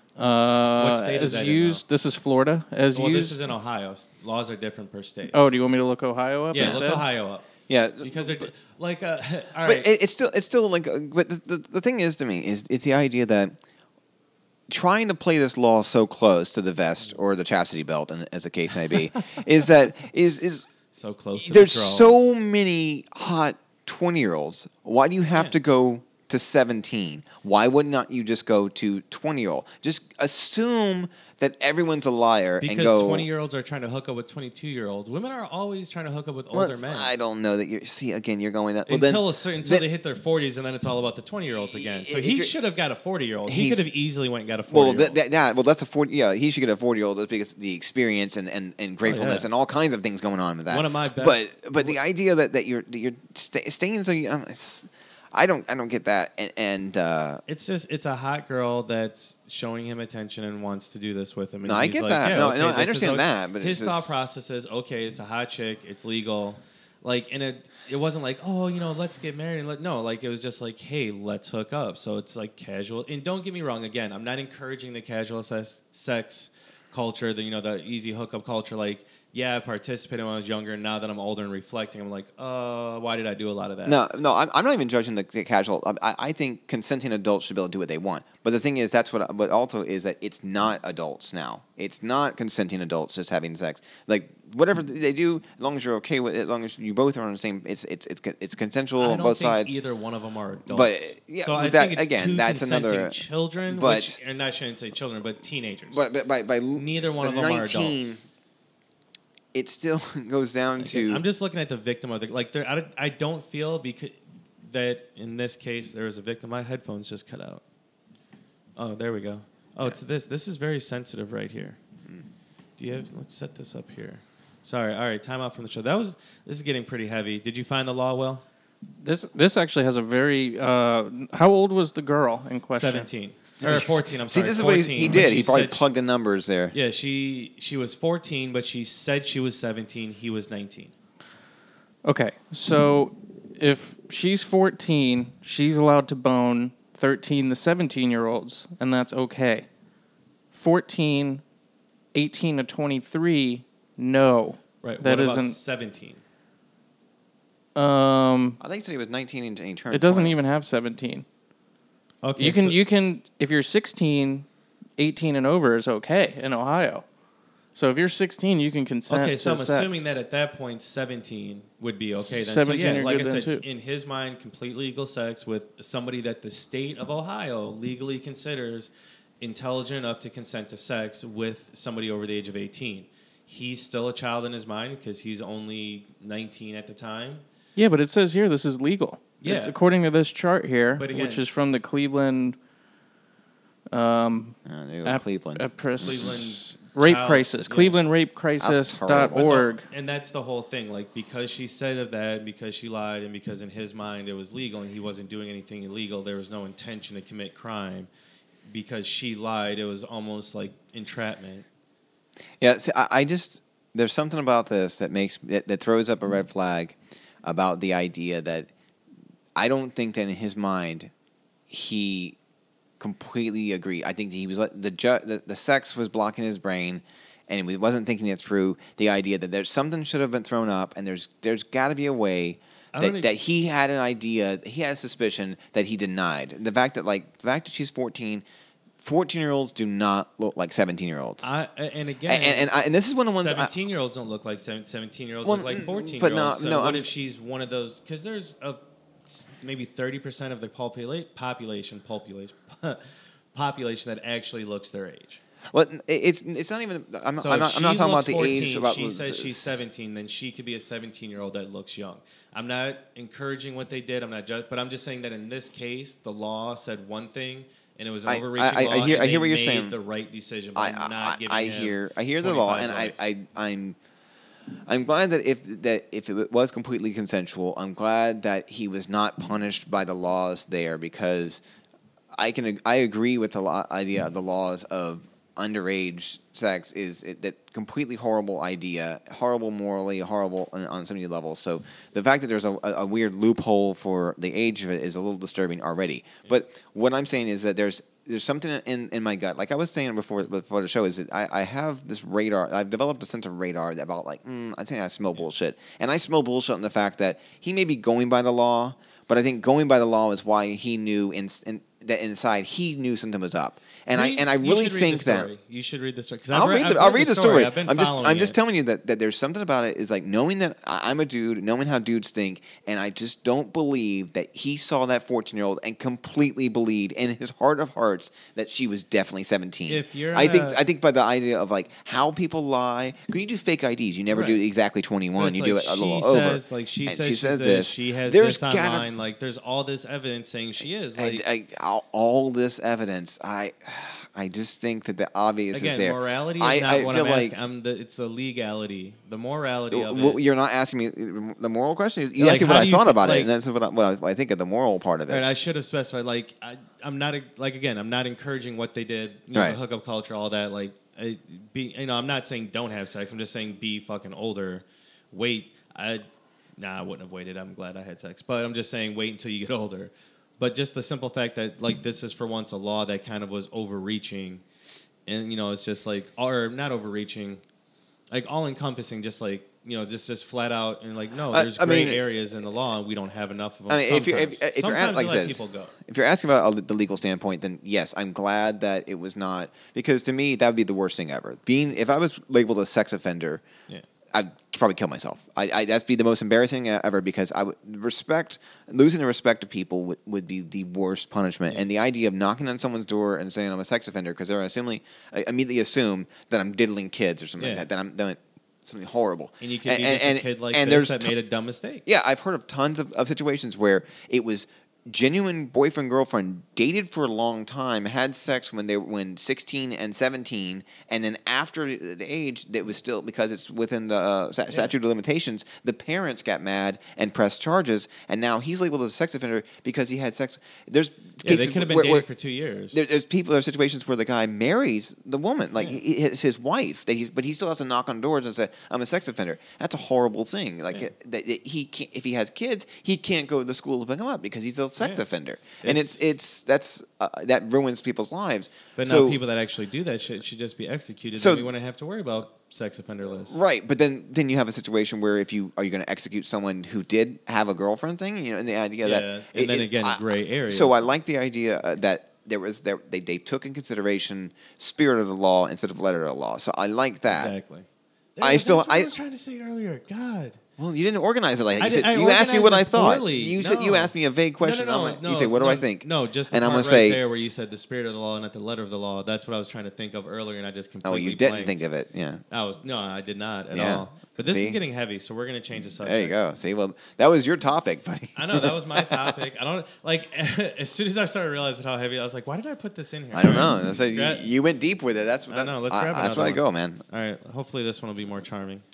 Uh, What state is as that in, used, this is Florida. As Well, used. this is in Ohio. Laws are different per state. Oh, do you want me to look Ohio up? yeah, instead? look Ohio up yeah, because they're di- like. Uh, all but right. it, it's still it's still like. uh, But the, the the thing is to me is it's the idea that trying to play this law so close to the vest or the chastity belt, and as the case may be, is that is is so close. To there's the draws. so many hot twenty year olds. Why do you have Yeah. to go to seventeen? Why would not you just go to twenty year old? Just assume that everyone's a liar because and go. twenty year olds are trying to hook up with twenty-two year olds. Women are always trying to hook up with Well, older men. I don't know that you're. See, again, you're going that well, then- until a certain, until then- they hit their forties, and then it's all about the twenty year olds again. So If he you're- should have got a forty year old. He He's- could have easily went and got a forty Well, year that, old. that, that well, that's a forty. Yeah, he should get a forty-year-old. That's because the experience and, and, and gratefulness yeah. and all kinds of things going on with that. One of my best- But but the idea that, that you're that you're sta staying so young, it's, I don't I don't get that. And, and uh, It's just it's a hot girl that's showing him attention and wants to do this with him. And No, I he's get like, that. yeah, No, okay, no, I this is understand okay. that, but his it's thought just- process is okay. It's a hot chick. It's legal. Like in a, it wasn't like oh you know let's get married and let no like it was just like hey let's hook up. So it's like casual. And don't get me wrong. Again, I'm not encouraging the casual sex, sex culture. The you know the easy hookup culture. Like yeah, I participated when I was younger. And now that I'm older and reflecting, I'm like, uh, why did I do a lot of that? no, no, I'm, I'm not even judging the, the casual. I, I think consenting adults should be able to do what they want. But the thing is, that's what. But also is that it's not adults now. It's not consenting adults just having sex. Like whatever they do, as long as you're okay with it, as long as you both are on the same. It's it's it's it's consensual I on don't both think sides. either one of them are adults. But, yeah, so I that- think it's again, two that's consenting another- children, but- which and I shouldn't say children, but teenagers. But, but by by Neither one the of them are nineteen, adults. it still goes down to. I'm just looking at the victim of the like. There, I, don't- I don't feel because that in this case there was a victim. My headphones just cut out. Oh, there we go. Oh, it's this. This is very sensitive right here. Do you have? Let's set this up here. Sorry. All right. Time out from the show. That was. This is getting pretty heavy. Did you find the law, Will? This this actually has a very. Uh, how old was the girl in question? Seventeen or fourteen. I'm See, sorry. this is what he, fourteen, he but did. He she probably said she- plugged in numbers there. Yeah, she she was fourteen, but she said she was seventeen. He was nineteen. Okay, so if she's fourteen, she's allowed to bone thirteen to seventeen year olds, and that's okay. fourteen, eighteen to twenty-three, no. Right. That what about isn't- seventeen? Um, I think he said he was nineteen and he turned. it doesn't twenty. even have seventeen. Okay. You can so- you can if you're sixteen, eighteen and over is okay in Ohio. So if you're sixteen, you can consent. Okay, so to I'm sex. assuming that at that point, seventeen would be okay. Then. seventeen, so yeah, you're like good I then, said, too. in his mind, complete legal sex with somebody that the state of Ohio legally considers intelligent enough to consent to sex with somebody over the age of eighteen. He's still a child in his mind because he's only nineteen at the time. Yeah, but it says here this is legal. Yeah. It's according to this chart here, But again- which is from the Cleveland um, Uh, there you go, ap- Cleveland. Apris- Cleveland Rape child- Crisis. yeah. Cleveland Rape That's Crisis horrible. dot But the- org. and that's the whole thing. Like, because she said of that, because she lied, and because in his mind it was legal and he wasn't doing anything illegal, there was no intention to commit crime. Because she lied, it was almost like entrapment. Yeah, see, I, I just there's something about this that makes that, that throws up a red flag about the idea that I don't think that in his mind he completely agreed. I think he was like the ju- the, the sex was blocking his brain, and he wasn't thinking it through. The idea that there's something should have been thrown up, and there's there's got to be a way. I That, don't e- that he had an idea, he had a suspicion that he denied. The fact that like the fact that she's fourteen, fourteen-year-olds do not look like seventeen-year-olds. I, and again, And and, and, I, and this is one of the ones. I- seventeen-year-olds don't look like seventeen-year-olds Well, look like mm, fourteen-year-olds. but no- so no, what I'm- if she's one of those? Because there's a maybe thirty percent of the popula- population population population that actually looks their age. Well, it's it's not even. I'm not. So I'm if not, I'm she not talking about looks the fourteen, age. About she the- says she's seventeen, then she could be a seventeen-year-old that looks young. I'm not encouraging what they did. I'm not just, but I'm just saying that in this case, the law said one thing, and it was an I- overreaching I- I law. hear- and I they hear what you're made saying. The right decision I, by I, not giving I him hear I hear the law, and twenty-five I, life. I I'm I'm glad that if that if it was completely consensual, I'm glad that he was not punished by the laws there, because I can I agree with the law, idea of the laws of underage sex is it, that completely horrible idea, horrible morally, horrible on, on so many levels. So the fact that there's a, a weird loophole for the age of it is a little disturbing already. But what I'm saying is that there's there's something in, in my gut. Like I was saying before before the show, is that I, I have this radar. I've developed a sense of radar about like mm, I think I smell bullshit, and I smell bullshit in the fact that he may be going by the law, but I think going by the law is why he knew in, in that inside he knew something was up. And I Read- and I you really should read think the that story. You should read the story. 'Cause I'll I've read I've the, I'll read the story. I've been I'm just following I'm just it. telling you that, that there's something about it is like knowing that I- I'm a dude, knowing how dudes think, and I just don't believe that he saw that fourteen year old and completely believed in his heart of hearts that she was definitely seventeen. If you're I think a- I think by the idea of like how people lie, because you do fake I Ds, you never do Right. exactly twenty-one, It's you like do it a she little says, over. Like she And says, she she's says this, this. She has There's this gotta- online. Like there's all this evidence saying she is. Like I, I, all, all this evidence, I, I just think that the obvious again, is there. morality is I, not I what feel I'm like asking. I'm the, it's the legality, the morality of Well, it. you're not asking me the moral question. You Like, asked me how what do I you thought fe- about it, like- and that's what I, what I, what I think of the moral part of it. Right, I should have specified. Like, I, I'm not a, like again. I'm not encouraging what they did. You know, Right. the hookup culture, all that. Like, I, be you know, I'm not saying don't have sex. I'm just saying be fucking older. Wait, I nah, I wouldn't have waited. I'm glad I had sex, but I'm just saying wait until you get older. But just the simple fact that like this is for once a law that kind of was overreaching, and you know, it's just like or not overreaching, like all encompassing. Just like you know, just just flat out and like no, I- there's I gray mean- areas in the law, and we don't have enough of them. I mean, if you're if, sometimes. if you're at, Sometimes like you I let said, people go. if you're asking about the legal standpoint, then yes, I'm glad that it was not, because to me that would be the worst thing ever. Being if I was labeled a sex offender, Yeah. I'd probably kill myself. I, I that'd be the most embarrassing ever, because I would respect losing the respect of people would, would be the worst punishment. Yeah. And the idea of knocking on someone's door and saying I'm a sex offender because they're assuming I immediately assume that I'm diddling kids or something Yeah. like that. That I'm doing something horrible. And you could be just a kid like and this there's that ton- made a dumb mistake. yeah, I've heard of tons of, of situations where it was genuine boyfriend girlfriend, dated for a long time, had sex when they were when sixteen and seventeen, and then after the age that was still, because it's within the uh, sta- statute of limitations, the parents got mad and pressed charges, and now he's labeled as a sex offender because he had sex. There's Yeah, cases they could have been where, dating where- for two years. there, there's people, there's situations where the guy marries the woman, like Yeah. he, it's his wife, that he's, but he still has to knock on doors and say, "I'm a sex offender." That's a horrible thing. Like Yeah. it- that that he can't, if he has kids, he can't go to the school to pick them up because he's a sex Yeah. offender, and it's It's- it's that's uh, that ruins people's lives. But so, now people that actually do that shit should just be executed. So- So we wouldn't have to worry about sex offender lists. right, but then then you have a situation where if you are you going to execute someone who did have a girlfriend thing, you know, and the idea Yeah, that and then again, gray areas. So I like the idea uh, that there was there, they they took in consideration spirit of the law instead of letter of the law. So I like that. Exactly. I Yeah, still that's what I, I was trying to say earlier. God. Well, you didn't organize it like that. I You, did- said, I you asked me what I organized it thought. poorly. You said you No. asked me a vague question. No, no, I'm no, like, no. you say, what do no, I think? No, just the and I'm part gonna right say, there where you said the spirit of the law and not the letter of the law. That's what I was trying to think of earlier, and I just oh, completely you didn't blanked. think of it. Yeah. I was no, I did not at Yeah. all. But this See? is getting heavy, so we're gonna change the subject. There you go. See, well, that was your topic, buddy. I know that was my topic. I don't like. As soon as I started realizing how heavy, I was like, "Why did I put this in here?" I don't know. That's like, Gra- you, you went deep with it. That's what I know. Let's I- grab That's another where I one. go, man. All right. Hopefully, this one will be more charming.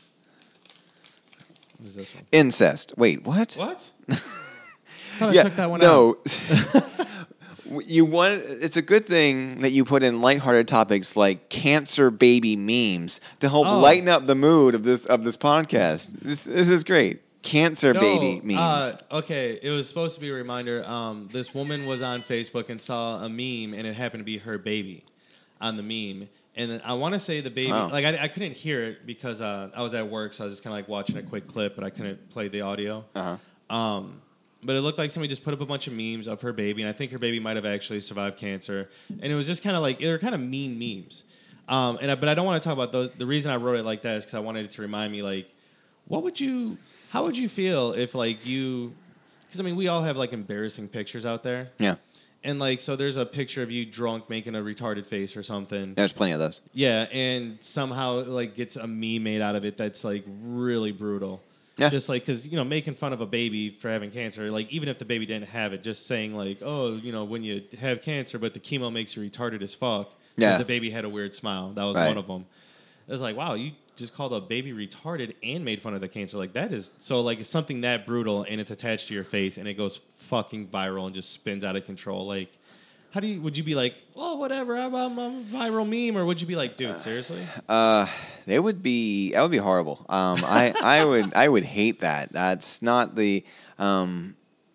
What is this one? Incest. Wait, what? What? I thought Yeah, I took that one no. out. You want it's a good thing that you put in lighthearted topics like cancer baby memes to help Oh. lighten up the mood of this of this podcast. This this is great. Cancer No, baby memes. Uh, okay, it was supposed to be a reminder. Um, this woman was on Facebook and saw a meme, and it happened to be her baby on the meme. And I want to say the baby, Oh. like I, I couldn't hear it because uh, I was at work, so I was just kind of like watching a quick clip, but I couldn't play the audio. uh-huh. Um, but it looked like somebody just put up a bunch of memes of her baby, and I think her baby might have actually survived cancer. And it was just kind of like, they were kind of mean memes. Um, and I, but I don't want to talk about those. The reason I wrote it like that is because I wanted it to remind me, like, what would you, how would you feel if, like, you, because, I mean, we all have, like, embarrassing pictures out there. Yeah. And, like, so there's a picture of you drunk making a retarded face or something. There's plenty of those. Yeah, and somehow, like, gets a meme made out of it that's, like, really brutal. Yeah. Just like, because, you know, making fun of a baby for having cancer, like, even if the baby didn't have it, just saying, like, oh, you know, when you have cancer, but the chemo makes you retarded as fuck. Because Yeah. the baby had a weird smile. That was Right. one of them. It was like, wow, you just called a baby retarded and made fun of the cancer. Like, that is, so, like, it's something that brutal and it's attached to your face and it goes fucking viral and just spins out of control. Like, how do you, would you be like, oh, whatever, I'm, I'm a viral meme? Or would you be like, dude, seriously? Uh, it would be that would be horrible. Um, I I would I would hate that. That's not the um.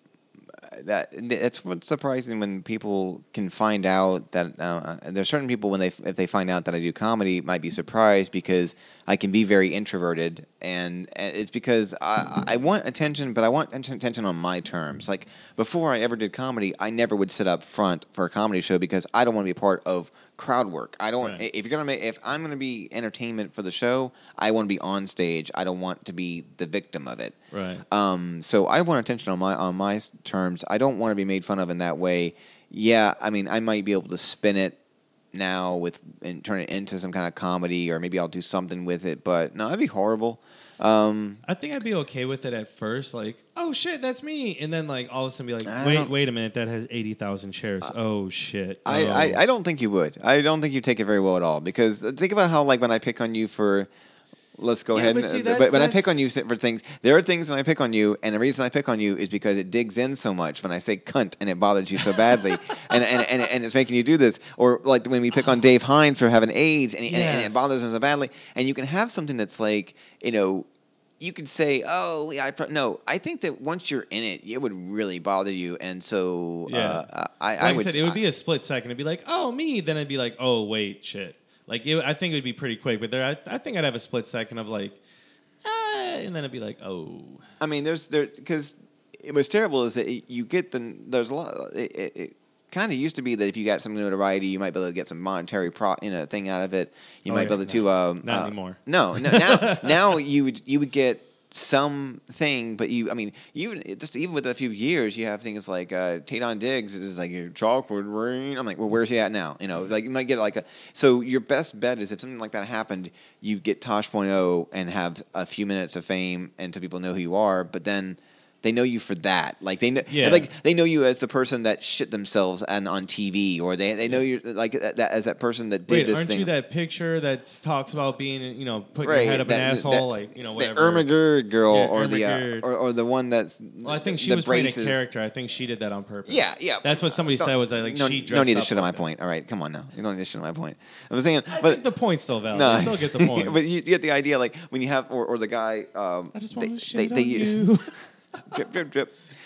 That that's what's surprising when people can find out that uh, there's certain people when they if they find out that I do comedy might be surprised because I can be very introverted and it's because I, I want attention but I want attention on my terms. Like before I ever did comedy, I never would sit up front for a comedy show because I don't want to be part of crowd work. I don't. Right. If you're gonna make, if I'm gonna be entertainment for the show, I want to be on stage. I don't want to be the victim of it. Right. Um. So I want attention on my on my terms. I don't want to be made fun of in that way. Yeah. I mean, I might be able to spin it now with and turn it into some kind of comedy, or maybe I'll do something with it. But no, that'd be horrible. Um, I think I'd be okay with it at first, like, oh shit, that's me, and then like all of a sudden be like, I wait, don't- wait a minute, that has eighty thousand shares. oh shit. I, oh. I, I don't think you would. I don't think you take it very well at all because think about how like when I pick on you for. Let's go Yeah, ahead. but and, see, uh, that's- but when I pick that's- on you for things, there are things when I pick on you, and the reason I pick on you is because it digs in so much when I say cunt and it bothers you so badly, and, and, and and it's making you do this. Or like when we pick on Dave Hines for having AIDS, and, he, and, and Yes. it bothers him so badly, and you can have something that's like you know. You could say, "Oh, yeah." I pro-. No, I think that once you're in it, it would really bother you, and so Yeah. uh, I, Like I I, would. said, it would be a split second. It'd be like, oh me, then I'd be like, oh wait, shit. Like it, I think it would be pretty quick, but there, I, I think I'd have a split second of like, ah, and then I'd be like, oh. I mean, there's there because what's terrible is that it, you get the there's a lot. It, it, it kind of used to be that if you got some notoriety, you might be able to get some monetary pro, you know, thing out of it. You Oh, might yeah, be able to. Um, not uh, anymore. No, no. Now, now you would you would get something, but you. I mean, even just even with a few years, you have things like uh, Taydon Diggs is like your chocolate rain. I'm like, well, where's he at now? You know, like you might get like a. So your best bet is if something like that happened, you get Tosh point oh and have a few minutes of fame until people know who you are, but then. They know you for that, like they know, Yeah. like they know you as the person that shit themselves and on T V, or they they know you like that, that as that person that did Wait, this aren't thing. you that picture that talks about being, you know, putting Right, your head up that- an asshole, that- like, you know, the whatever. Irma Gerd girl, Yeah, or Irma the uh, Gerd. or, or the one that's. Well, I think she the was playing a braces. character. I think she did that on purpose. Yeah, yeah. That's what somebody Don't- said was that, like, no, she no dressed need to up shit on my like that. point. All right, come on now. You don't need to shit on my point. I'm saying, I but think the point's still valid. no, I still get the point. but you get the idea. Like when you have, or, or the guy. Um, I just they- want to they- shit they on use- you. drip, drip, drip.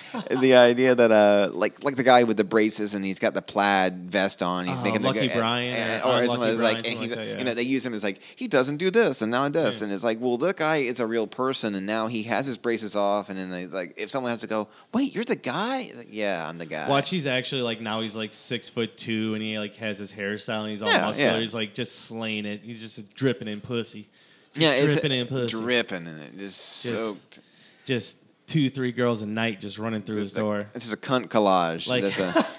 the idea that uh, like like the guy with the braces and he's got the plaid vest on. He's Uh, making Lucky the Brian and, or or it's Unlucky like, Brian, and something he's, like that, yeah. you know, they use him as like he doesn't do this and now this, Yeah. and it's like, well, that guy is a real person, and now he has his braces off, and then it's like if someone has to go, wait, you're the guy? Like, yeah, I'm the guy. Watch, he's actually like now he's like six foot two and he like has his hairstyle and he's all Yeah, muscular. yeah. He's like just slaying it. He's just dripping in pussy. Just yeah, it's dripping in pussy. dripping in it, just, soaked. Just two, three girls a night just running through his Just a- door. It's just a cunt collage. Like- That's a,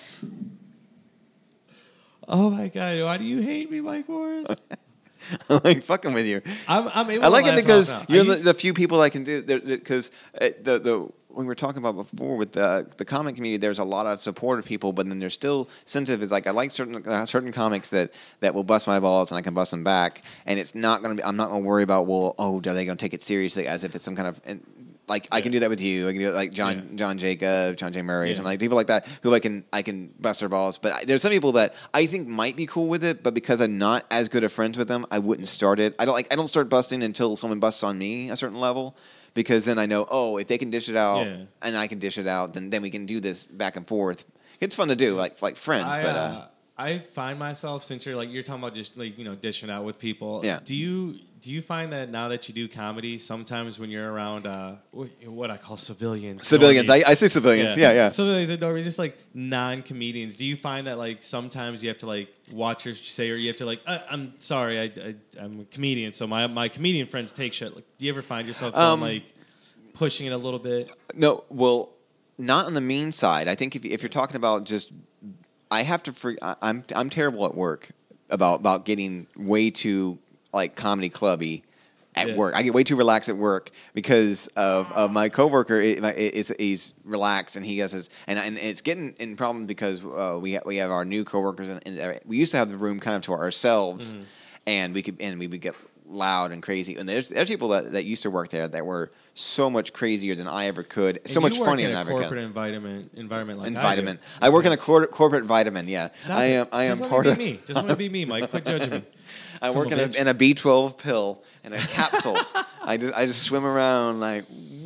Oh my god, why do you hate me, Mike Morris? I like fucking with you. I'm, I'm able I like to it laugh because off now. you're I the, used- the few people I can do. Because uh, the the when we were talking about before with the the comic community, there's a lot of supportive people, but then there's still sensitive. Is like I like certain uh, certain comics that that will bust my balls and I can bust them back, and it's not gonna be. I'm not gonna worry about well, oh, are they gonna take it seriously as if it's some kind of. And, like I can do that with you. I can do it like John Yeah. John Jacob, John J. Murray, Yeah. and like people like that who I can I can bust their balls. But I, there's some people that I think might be cool with it, but because I'm not as good of friends with them, I wouldn't start it. I don't like I don't start busting until someone busts on me a certain level, because then I know, oh, if they can dish it out Yeah. and I can dish it out, then then we can do this back and forth. It's fun to do, like like friends, I, but uh, uh, I find myself, since you're like you're talking about just like you know dishing out with people. Yeah. Do you do you find that now that you do comedy, sometimes when you're around uh, what, what I call civilians, civilians. I, normies- I say civilians. Yeah, yeah. Civilians and normies, just like non-comedians. Do you find that like sometimes you have to like watch your say, or you have to like, I, I'm sorry, I, I I'm a comedian, so my my comedian friends take shit. Like, do you ever find yourself Um, going, like pushing it a little bit? No, well, not on the mean side. I think if if you're talking about just, I have to. Free, I, I'm I'm terrible at work about about getting way too like comedy clubby at Yeah. work. I get way too relaxed at work because of, of my coworker. It, it, is he's relaxed and he has his and and it's getting in problem because uh, we ha- we have our new coworkers and, and we used to have the room kind of to ourselves, Mm-hmm. and we could and we would get loud and crazy. And there's there's people that, that used to work there that were so much crazier than I ever could, so And much you work funnier in than I a ever could. corporate environment environment like Environment. I, I, do. work in a cor- corporate vitamin. Yeah, Stop I it. am. I am Just let part me of. be me. Just want to be me, Mike. Quit judging me. I Son work of in a a, bitch. in a B twelve pill in a capsule. I just I just swim around like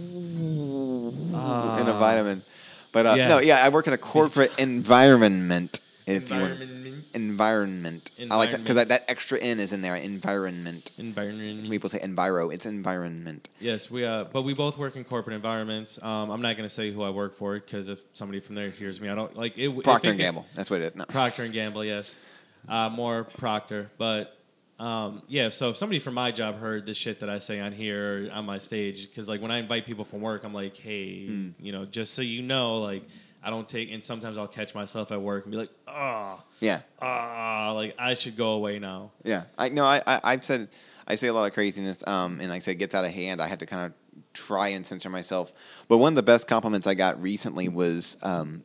Ah. in a vitamin. But uh, no, Yes. yeah, I work in a corporate environment. If you want. Environment. Environment. I like that because Environment. that, that extra N is in there. Environment. Environment. People say enviro. It's environment. Yes, we uh, but we both work in corporate environments. Um, I'm not going to say who I work for because if somebody from there hears me, I don't like it. if Procter it and gets- Gamble. That's what it is. No. Procter and Gamble, yes, uh, more Procter. But um, yeah, so if somebody from my job heard the shit that I say on here or on my stage, because like when I invite people from work, I'm like, hey, Hmm. you know, just so you know, like I don't take. And sometimes I'll catch myself at work and be like, oh, Yeah. ah, like I should go away now. Yeah, I no, I, I I've said I say a lot of craziness, um, and like I said, it gets out of hand. I have to kind of try and censor myself. But one of the best compliments I got recently was um,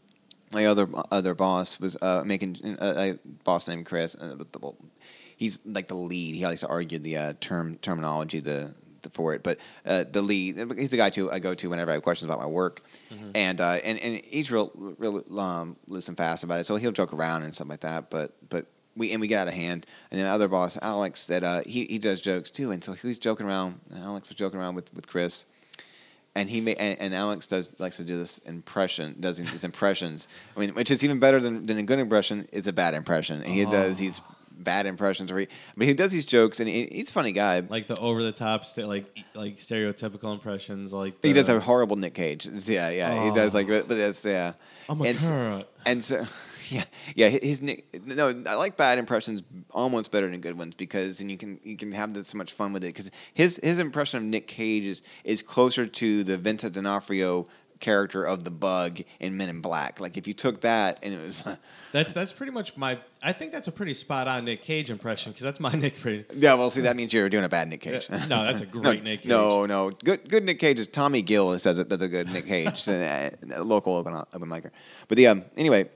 my other other boss was uh, making a, a boss named Chris. Uh, well, he's like the lead. He likes to argue the uh, term terminology the, the for it, but uh, the lead. He's the guy to I go to whenever I have questions about my work, Mm-hmm. and uh, and and he's real real um, loose and fast about it. So he'll joke around and stuff like that. But but we and we get out of hand. And then the other boss, Alex, that uh, he he does jokes too, and so he was joking around. Alex was joking around with, with Chris. And he may, and, and Alex does likes to do this impression, does his impressions. I mean, which is even better than, than a good impression is a bad impression. And he does these bad impressions, where he, but he does these jokes, and he, he's a funny guy. Like the over the top, st- like like stereotypical impressions, like He the- does a horrible Nick Cage. Yeah, yeah, he does like, but but that's yeah. I'm a and, s- carrot. and so, yeah, yeah. His Nick. No, I like bad impressions almost better than good ones because then you can you can have this so much fun with it. Because his his impression of Nick Cage is is closer to the Vincent D'Onofrio character of the Bug in Men in Black. Like if you took that and it was. That's that's pretty much my. I think that's a pretty spot on Nick Cage impression because that's my Nick. Cage. Yeah, well, see, that means you're doing a bad Nick Cage. No, that's a great no, Nick Cage. No, no, good, good Nick Cage is Tommy Gill does a, does a good Nick Cage, so, uh, a local open open micer. But the um, anyway,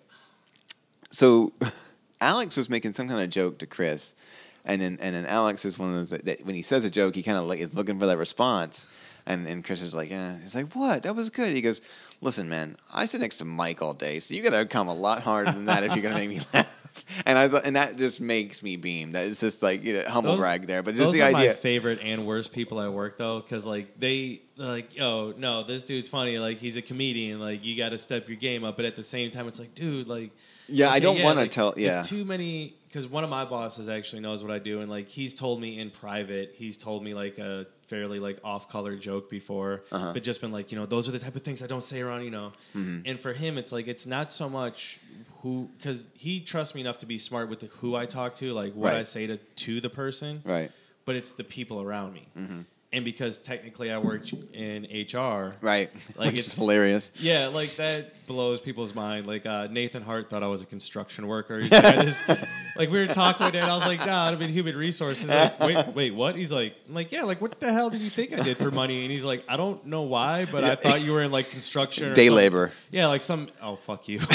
so Alex was making some kind of joke to Chris, and then and then Alex is one of those that, that when he says a joke, he kind of like is looking for that response, and and Chris is like, yeah, he's like, what? That was good. He goes, listen, man, I sit next to Mike all day, so you got to come a lot harder than that if you're gonna make me laugh. and I th- and that just makes me beam. That is just like, you know, humble Those- brag there, but just Those the are idea. my favorite and worst people at work though, because like they they're like, oh no, this dude's funny. Like he's a comedian. Like you got to step your game up. But at the same time, it's like, dude, like Yeah, I okay, don't wanna like, tell- if yeah. too many. Because one of my bosses actually knows what I do, and like he's told me in private, he's told me like a fairly like off-color joke before, Uh-huh. but just been like, you know, those are the type of things I don't say around, you know. Mm-hmm. And for him, it's like it's not so much who, because he trusts me enough to be smart with the, who I talk to, like what Right. I say to to the person, Right. but it's the people around me. Mm-hmm. And because technically I work in H R, Right. Like, Which it's- is hilarious. yeah, like that blows people's mind. Like uh, Nathan Hart thought I was a construction worker. He's like, I just, like we were talking with him, and I was like, "Nah, I'm in human resources." Like, wait, wait, what? He's like, I'm like, yeah, like what the hell did you think I did for money? And he's like, I don't know why, but I thought you were in like construction, or Day some- labor. Yeah, like some. Oh fuck you.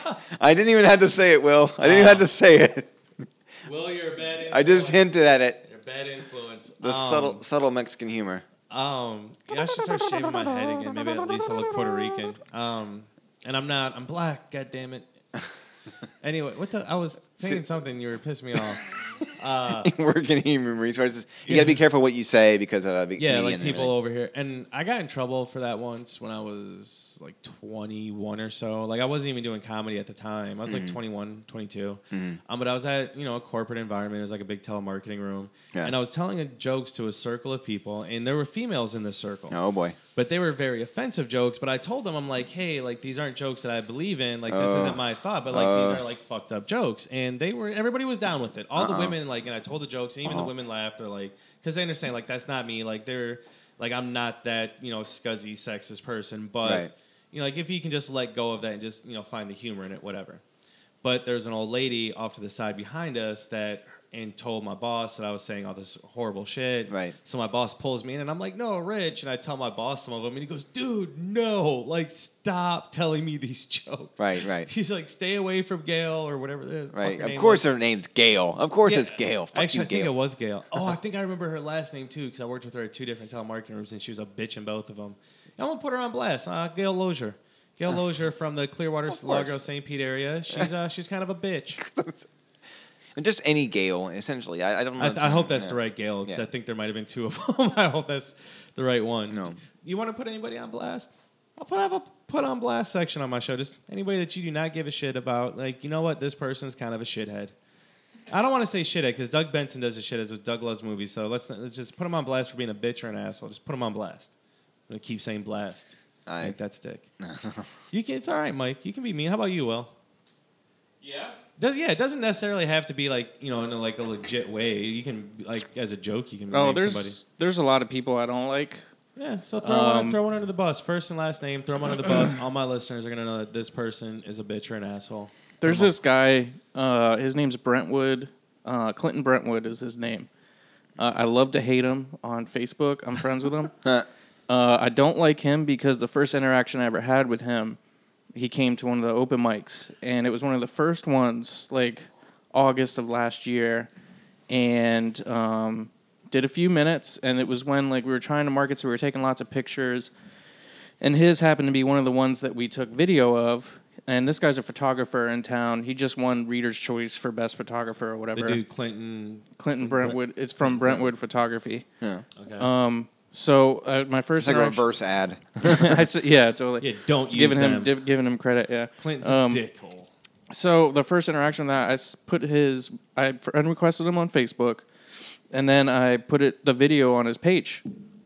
I didn't even have to say it, Will. I didn't even have to say it. Will, you're a bad. Influence. I just hinted at it. You're a bad influence. The Um, subtle, subtle Mexican humor. Um, yeah, I should start shaving my head again. Maybe at least I look Puerto Rican. Um, and I'm not. I'm black. God damn it. Anyway, what the? I was saying something. You were pissing me off. Uh, Work in human resources. You got to be careful what you say because of a big yeah, comedian like and people everything. over here, and I got in trouble for that once when I was like twenty-one or so. Like I wasn't even doing comedy at the time. I was like Mm-hmm. twenty-one, twenty-two. Um, but I was at you know a corporate environment. It was like a big telemarketing room, Yeah. and I was telling a jokes to a circle of people, and there were females in the circle. Oh boy. But they were very offensive jokes. But I told them, I'm like, hey, like these aren't jokes that I believe in. Like this Uh, isn't my thought, but like uh. these are like fucked up jokes. And they were, everybody was down with it. All the Uh-uh. women, like, and I told the jokes, and even Uh-huh. the women laughed. They're like, because they understand, like that's not me. Like they're, like I'm not that you know scuzzy sexist person. But Right. you know, like if you can just let go of that and just you know find the humor in it, whatever. But there's an old lady off to the side behind us that and told my boss that I was saying all this horrible shit. Right. So my boss pulls me in and I'm like, no, Rich. And I tell my boss some of them and he goes, dude, no, like stop telling me these jokes. Right, right. He's like, stay away from Gail or whatever. The fuck Right. her Of name course, was. her name's Gail. Of course, Yeah, it's Gail. Fuck Actually, you, I think Gail. it was Gail. Oh, I think I remember her last name too because I worked with her at two different telemarketing rooms and she was a bitch in both of them. I'm gonna put her on blast. Uh, Gail Lozier. Gail Lozier from the Clearwater, Of Largo, course. Saint Pete area. She's uh, she's kind of a bitch. And just any Gail, essentially. I, I don't know. I, I hope that's the right Gail because Yeah. I think there might have been two of them. I hope that's the right one. No. You want to put anybody on blast? I'll put have a put on blast section on my show. Just anybody that you do not give a shit about. Like you know what, this person's kind of a shithead. I don't want to say shithead because Doug Benson does a shithead with Doug loves movies. So let's, not, let's just put him on blast for being a bitch or an asshole. Just put him on blast. I'm gonna keep saying blast. I- Make that stick. You can. It's all right, Mike. You can be mean. How about you, Will? Yeah. Does yeah, it doesn't necessarily have to be like you know in a, like a legit way. You can like as a joke, you can Oh, make there's somebody. there's a lot of people I don't like. Yeah, so throw one Um, throw one under the bus. First and last name, throw them under the bus. All my listeners are gonna know that this person is a bitch or an asshole. There's Come on. this guy. Uh, his name's Brentwood. Uh, Clinton Brentwood is his name. Uh, I love to hate him on Facebook. I'm friends with him. Huh. Uh, I don't like him because the first interaction I ever had with him, he came to one of the open mics, and it was one of the first ones, like August of last year, and um, did a few minutes, and it was when like we were trying to market, so we were taking lots of pictures, and his happened to be one of the ones that we took video of. And this guy's a photographer in town. He just won Reader's Choice for best photographer or whatever. The dude Clinton. Clinton Brentwood. It's from Brentwood Photography. Yeah. Okay. Um, so uh, my first It's like a interaction- reverse ad. I said, yeah, totally. yeah, don't Just use giving them. him div- giving him credit. Yeah. Clinton's um, a dickhole. So the first interaction with that, I s- put his, I friend requested him on Facebook, and then I put it the video on his page,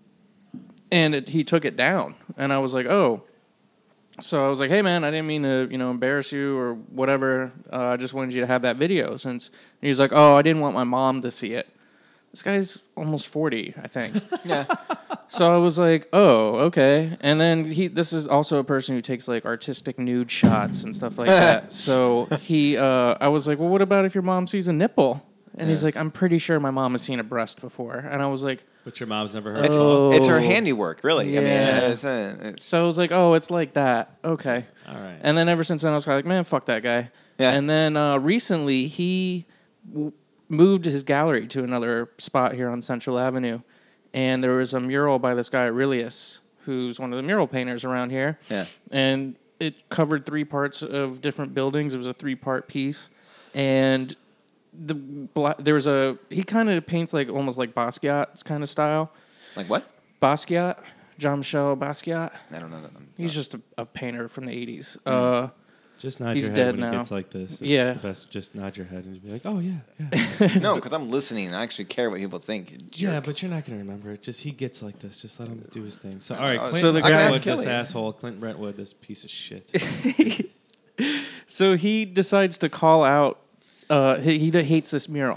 and it, he took it down, and I was like, oh. So I was like, hey man, I didn't mean to, you know, embarrass you or whatever. Uh, I just wanted you to have that video. Since and he's like, oh, I didn't want my mom to see it. This guy's almost forty, I think. Yeah. So I was like, oh, okay. And then he, this is also a person who takes like artistic nude shots and stuff like that. So he, uh, I was like, well, what about if your mom sees a nipple? And he's Yeah. like, I'm pretty sure my mom has seen a breast before. And I was like, But your mom's never heard It's, of Oh. it's her handiwork, really. I mean, Yeah. it's, uh, it's, so I was like, oh, it's like that. Okay. All right. And then ever since then, I was kind of like, man, fuck that guy. Yeah. And then uh, recently, he w- moved his gallery to another spot here on Central Avenue. And there was a mural by this guy, Aurelius, who's one of the mural painters around here. yeah. And it covered three parts of different buildings. It was a three-part piece. and the bla- there was a he kind of paints like almost like Basquiat's kind of style. Like what? Basquiat, Jean-Michel Basquiat. I don't know that. He's just a, a painter from the eighties. Uh, Just nod He's your head dead when now. it gets like this. It's Yeah. the best. Just nod your head and be like, oh, yeah, yeah. No, because I'm listening and I actually care what people think. you yeah, jerk. but you're not going to remember it. Just he gets like this. Just let him do his thing. So, all right, Oh, Clinton so the guy- Brentwood, I can ask this Kelly. asshole. Clinton Brentwood, this piece of shit. so he decides to call out. Uh, he, he hates this mural,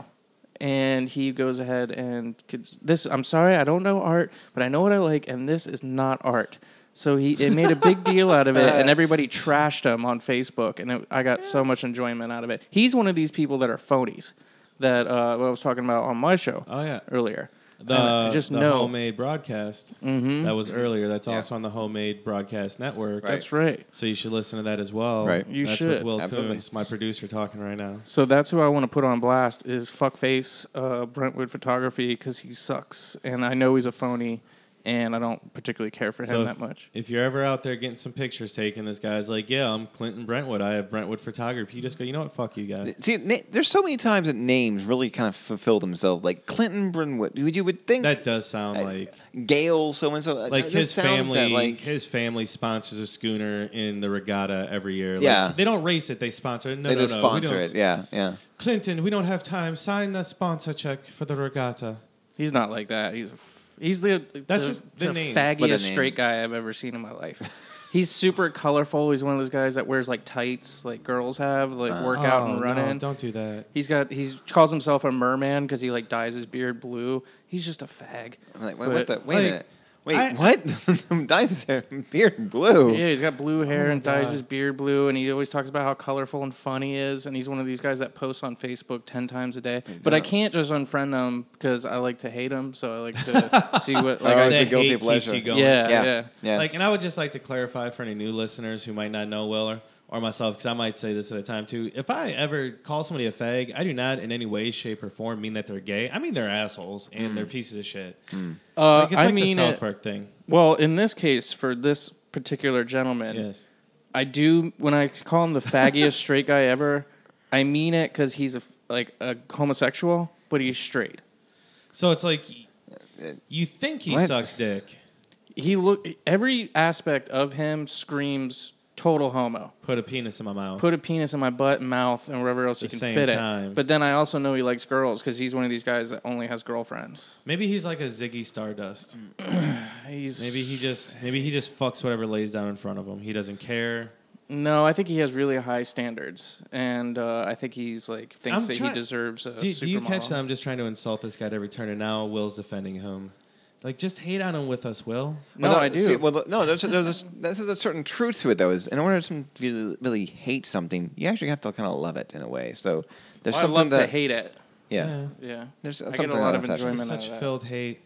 and he goes ahead and this. I'm sorry, I don't know art, but I know what I like, and this is not art. So he it made a big deal out of it, and everybody trashed him on Facebook, and it, I got so much enjoyment out of it. He's one of these people that are phonies that uh, what I was talking about on my show Oh, yeah. earlier. The, And I just the know homemade broadcast Mhm. that was earlier. That's Yeah. also on the homemade broadcast network. Right. that's right. So you should listen to that as well. Right. You that's should. with Will Absolutely. Coons, my producer, talking right now. So that's who I want to put on blast is fuckface uh, Brentwood Photography because he sucks, and I know he's a phony, and I don't particularly care for him So that if- much. If you're ever out there getting some pictures taken, this guy's like, yeah, I'm Clinton Brentwood. I have Brentwood Photography. You just go, you know what? Fuck you guys. See, na- there's so many times that names really kind of fulfill themselves. Like Clinton Brentwood. You would think That does sound uh, like Gail so and so. like his family. That, like, his family sponsors a schooner in the regatta every year. Like, Yeah. they don't race it; they sponsor it. No, they no, just no. sponsor we don't. it. Yeah, yeah. Clinton, we don't have time. Sign the sponsor check for the regatta. He's not like that. He's a f- he's the That's the, just the the name. What a faggiest name. straight guy I've ever seen in my life. He's super colorful. He's one of those guys that wears like tights, like girls have, like work out Oh, and run no, in. don't do that. He's got he's calls himself a merman because he like dyes his beard blue. He's just a fag. I'm like, wait, But, what the? Wait like, a minute. Wait, I- what? Dyes their beard blue. Yeah, he's got blue hair Oh my and dyes God. his beard blue, and he always talks about how colorful and fun he is. And he's one of these guys that posts on Facebook ten times a day. But I can't just unfriend him because I like to hate him. So I like to see what. Like, Oh, I, it's a That guilty hate keeps pleasure. you going. yeah, Yeah. yeah, Yeah. Like, and I would just like to clarify for any new listeners who might not know Will or, or myself, because I might say this at a time too. If I ever call somebody a fag, I do not in any way, shape, or form mean that they're gay. I mean they're assholes and they're pieces of shit. Uh, Like, it's I like mean, the South it, Park thing. well, in this case, for this particular gentleman, Yes. I do when I call him the faggiest straight guy ever. I mean it because he's a f- like a homosexual, but he's straight. So it's like you think he What? sucks dick. He look every aspect of him screams total homo. Put a penis in my mouth. Put a penis in my butt and mouth and wherever else At he can the same fit time. it. But then I also know he likes girls because he's one of these guys that only has girlfriends. Maybe he's like a Ziggy Stardust. He's Maybe he just maybe he just fucks whatever lays down in front of him. He doesn't care. no. I think he has really high standards, and uh, I think he's like thinks I'm that try- he deserves a Do, do you supermodel. catch that? I'm just trying to insult this guy at every turn, and now Will's defending him. Like, just hate on him with us, Will. No, Well, I that- do. See, well, the- no, there's, there's, there's a certain truth to it, though. Is in order to really, really hate something, you actually have to kind of love it in a way. So there's I something love that to hate it. Yeah, Yeah, there's I something get a lot of attached to it. enjoyment out Such of that. filled hate.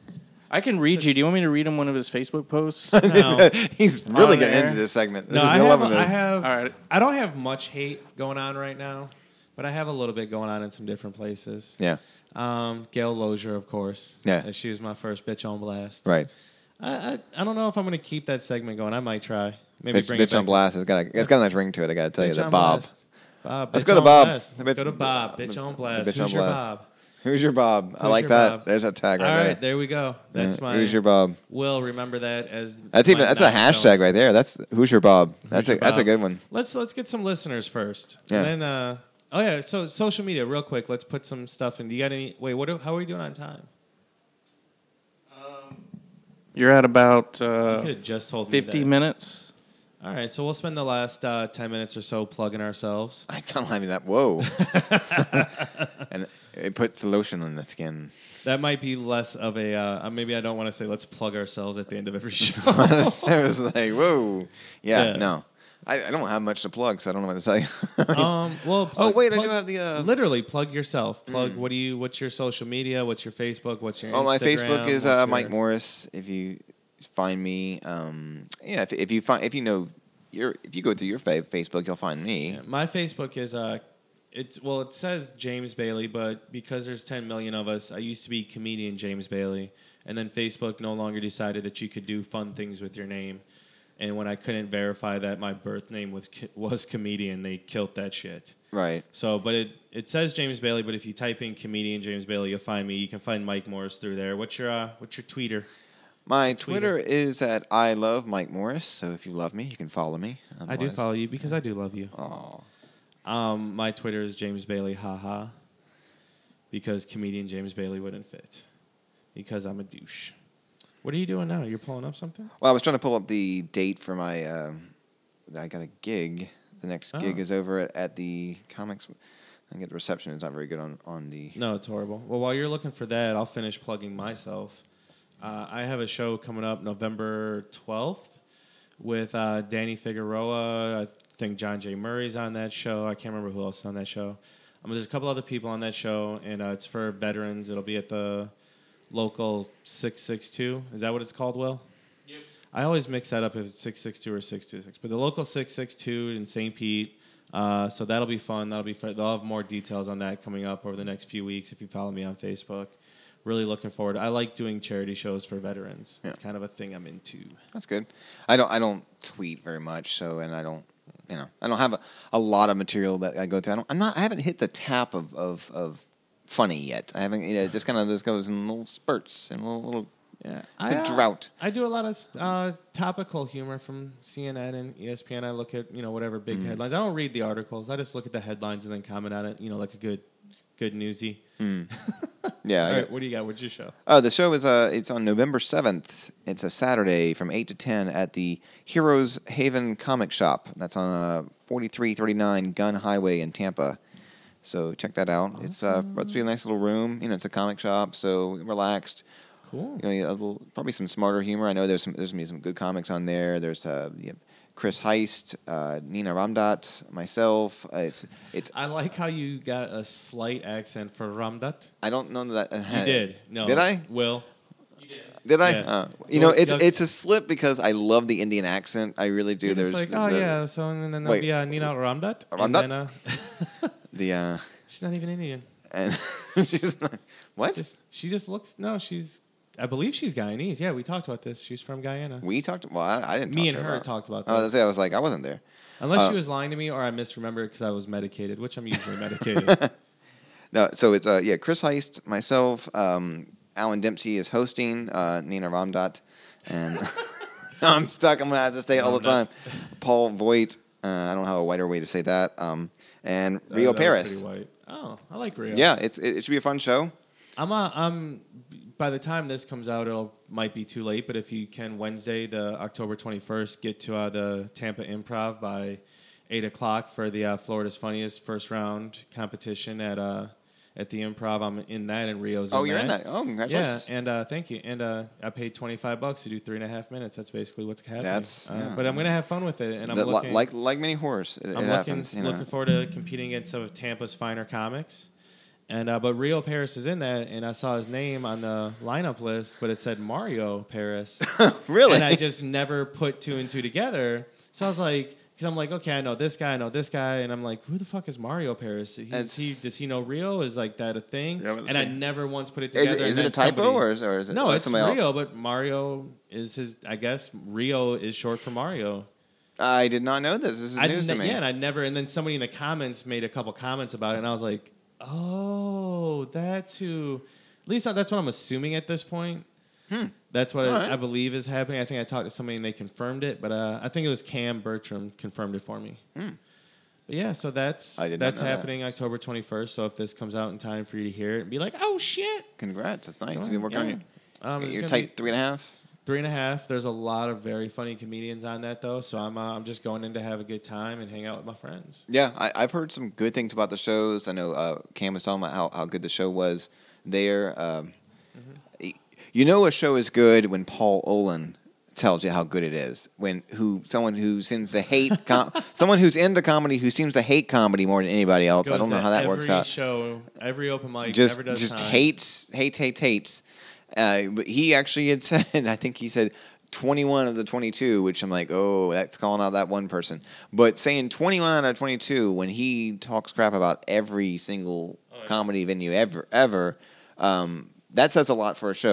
I can read Such- you. Do you want me to read him one of his Facebook posts? No, He's really On getting air? into this segment. This no, is I the have, love of this. I have. All right. I don't have much hate going on right now, but I have a little bit going on in some different places. Yeah, Um, Gail Lozier, of course. Yeah. Uh, She was my first bitch on blast. right. I, I I don't know if I'm going to keep that segment going. I might try. Maybe Bitch, bring it bitch on back. blast. It's got a, it's got a nice ring to it. I got to tell you Bitch that, on Bob. blast. Bob. Let's bitch go to on Bob. blast. The Let's bitch- go to Bob. the- Bitch on the blast. bitch Who's on your blast. Bob? Who's your Bob? I Who's like your that. Bob? There's that tag right All there. right, there we go. That's Yeah, my. Who's your Bob? Will remember that as. That's even my that's a not hashtag shown. right there. That's who's your Bob. That's your a that's a Bob? good one. Let's let's get some listeners first. Yeah. And then uh oh yeah, so social media real quick. Let's put some stuff in. Do you got any wait, what are- how are we doing on time? You're at about You uh, could have just told me fifty that. minutes. All right, so we'll spend the last uh, ten minutes or so plugging ourselves. I don't have that. Whoa. And it puts the lotion on the skin. That might be less of a uh, maybe I don't want to say let's plug ourselves at the end of every show. I was like, whoa. Yeah, Yeah. no. I, I don't have much to plug, so I don't know what to tell you. um, well, oh, plug- wait, I plug- do have the. Uh, Literally plug yourself. Plug what do you? What's your social media? What's your Facebook? What's your? oh, my Instagram? Facebook is What's uh, your- Mike Morris. If you find me, um, yeah, if, if you find, if you know, your, if you go through your fa- Facebook, you'll find me. Yeah, my Facebook is uh, it's well, it says James Bailey, but because there's ten million of us, I used to be comedian James Bailey, and then Facebook no longer decided that you could do fun things with your name. And when I couldn't verify that my birth name was was comedian, they killed that shit. Right. So, but it, it says James Bailey, but if you type in comedian James Bailey, you'll find me. You can find Mike Morris through there. What's your uh, what's your tweeter? My Twitter is at I love Mike Morris. So if you love me, you can follow me. Otherwise, I do follow you because I do love you. Oh. Um, my Twitter is James Bailey, haha. Because comedian James Bailey wouldn't fit. Because I'm a douche. What are you doing now? You're pulling up something? Well, I was trying to pull up the date for my. Uh, I got a gig. The next Oh. gig is over at, at the comics. I get the reception is not very good on, on the. No, it's horrible. Well, while you're looking for that, I'll finish plugging myself. Uh, I have a show coming up November twelfth with uh, Danny Figueroa. I think John J. Murray's on that show. I can't remember who else is on that show. Um, there's a couple other people on that show, and uh, it's for veterans. It'll be at the local six six two. Is that what it's called, Will? Yep. I always mix that up if it's six six two or six two six. But the local six six two in Saint Pete. Uh, so that'll be fun. That'll be fun. They'll have more details on that coming up over the next few weeks if you follow me on Facebook. Really looking forward. I like doing charity shows for veterans. Yeah. It's kind of a thing I'm into. That's good. I don't. I don't tweet very much. So, and I don't. You know, I don't have a, a lot of material that I go through. I don't, I'm not. I haven't hit the tap of of, of funny yet. I haven't. You know, it just kind of just goes in little spurts and little little. Yeah, It's I, a uh, drought. I do a lot of uh, topical humor from C N N and E S P N. I look at you know whatever big Mm. headlines. I don't read the articles. I just look at the headlines and then comment on it. You know, like a good, good newsy. Mm. Yeah. All I right, got- what do you got? What's your show? Oh, the show is uh, it's on November seventh. It's a Saturday from eight to ten at the Heroes Haven Comic Shop. That's on uh, forty-three thirty-nine Gun Highway in Tampa. So check that out. Awesome. It's uh, it's be a nice little room. You know, it's a comic shop, so relaxed. Cool. You know, a little, probably some smarter humor. I know there's some there's gonna be some good comics on there. There's uh, you have Chris Heist, uh, Nina Ramdat, myself. Uh, it's it's. I like how you got a slight accent for Ramdat. I don't know that. Uh, You did. No. Did I? Will. Did I? Yeah. Uh, you know, Well, it's yeah. it's a slip because I love the Indian accent. I really do. You're There's just like, the, oh the, yeah, so and then there'll Wait. be uh, Nina Ramdat. Ramdat? And then, uh, the uh, she's not even Indian. and she's not, what? Just she just looks. No, she's. I believe she's Guyanese. Yeah, we talked about this. She's from Guyana. We talked. Well, I, I didn't. Me talk and to her about. talked about Oh, this. that's it. I was like, I wasn't there. Unless Uh, she was lying to me or I misremembered because I was medicated, which I'm usually medicated. No, so it's uh yeah, Chris Heist, myself, um, Alan Dempsey is hosting, uh, Nina Ramdat, and I'm stuck. I'm gonna have to say it all the time. Paul Voigt. Uh, I don't have a whiter way to say that. Um, and Uh, Rio that was Paris. pretty white. Oh, I like Rio. Yeah, it's it, it should be a fun show. I'm. Uh, I'm. By the time this comes out, it'll might be too late. But if you can, Wednesday, the October twenty-first, get to uh, the Tampa Improv by eight o'clock for the uh, Florida's Funniest first round competition at uh, at the Improv. I'm in that, and Rio's. Oh, in you're that. in that. Oh, Yeah, congratulations. and uh, thank you. And uh, I paid twenty-five bucks to do three and a half minutes. That's basically what's happening. That's- uh, yeah. But I'm gonna have fun with it, and I'm The- li- looking like like many horrors, it, I'm it looking happens. You know. looking forward to competing against some of Tampa's finer comics. And uh, but Rio Paris is in that, and I saw his name on the lineup list, but it said Mario Paris. Really? And I just never put two and two together. So I was like, because I'm like, okay, I know this guy, I know this guy, and I'm like, who the fuck is Mario Paris? He's, It's- he does he know Rio? Is like that a thing? Yeah, but and I see- never once put it Is, together. is and it a then typo somebody- or is, or is it no? or It's somebody Rio, else? but Mario is his. I guess Rio is short for Mario. I did not know this. This is I news to ne- me. Yeah, and I never. And then somebody in the comments made a couple comments about it, and I was like, "Oh, that's who." At least that's what I'm assuming at this point. Hmm. That's what All I, right. I believe is happening. I think I talked to somebody and they confirmed it, but uh, I think it was Cam Bertram confirmed it for me. Hmm. But yeah, so that's I did not that's know that. happening October twenty-first. So if this comes out in time for you to hear it and be like, "Oh shit!" Congrats. That's nice. Go You've been ahead. working on Yeah. your, Um, it's your gonna tight be three and a half. Three and a half. There's a lot of very funny comedians on that though, so I'm uh, I'm just going in to have a good time and hang out with my friends. Yeah, I, I've heard some good things about the shows. I know uh, Cam was talking about how, how good the show was there. Um, y- You know a show is good when Paul Olin tells you how good it is. When who someone who seems to hate com- someone who's into comedy who seems to hate comedy more than anybody else. I Goes don't know to how that works every out. Show, every open mic, just never does just time. hates hates hates hates. Uh, but he actually had said, I think he said twenty-one of the twenty-two, which I'm like, oh, that's calling out that one person. But saying twenty-one out of twenty-two when he talks crap about every single Oh, yeah. comedy venue ever, ever, um, that says a lot for a show.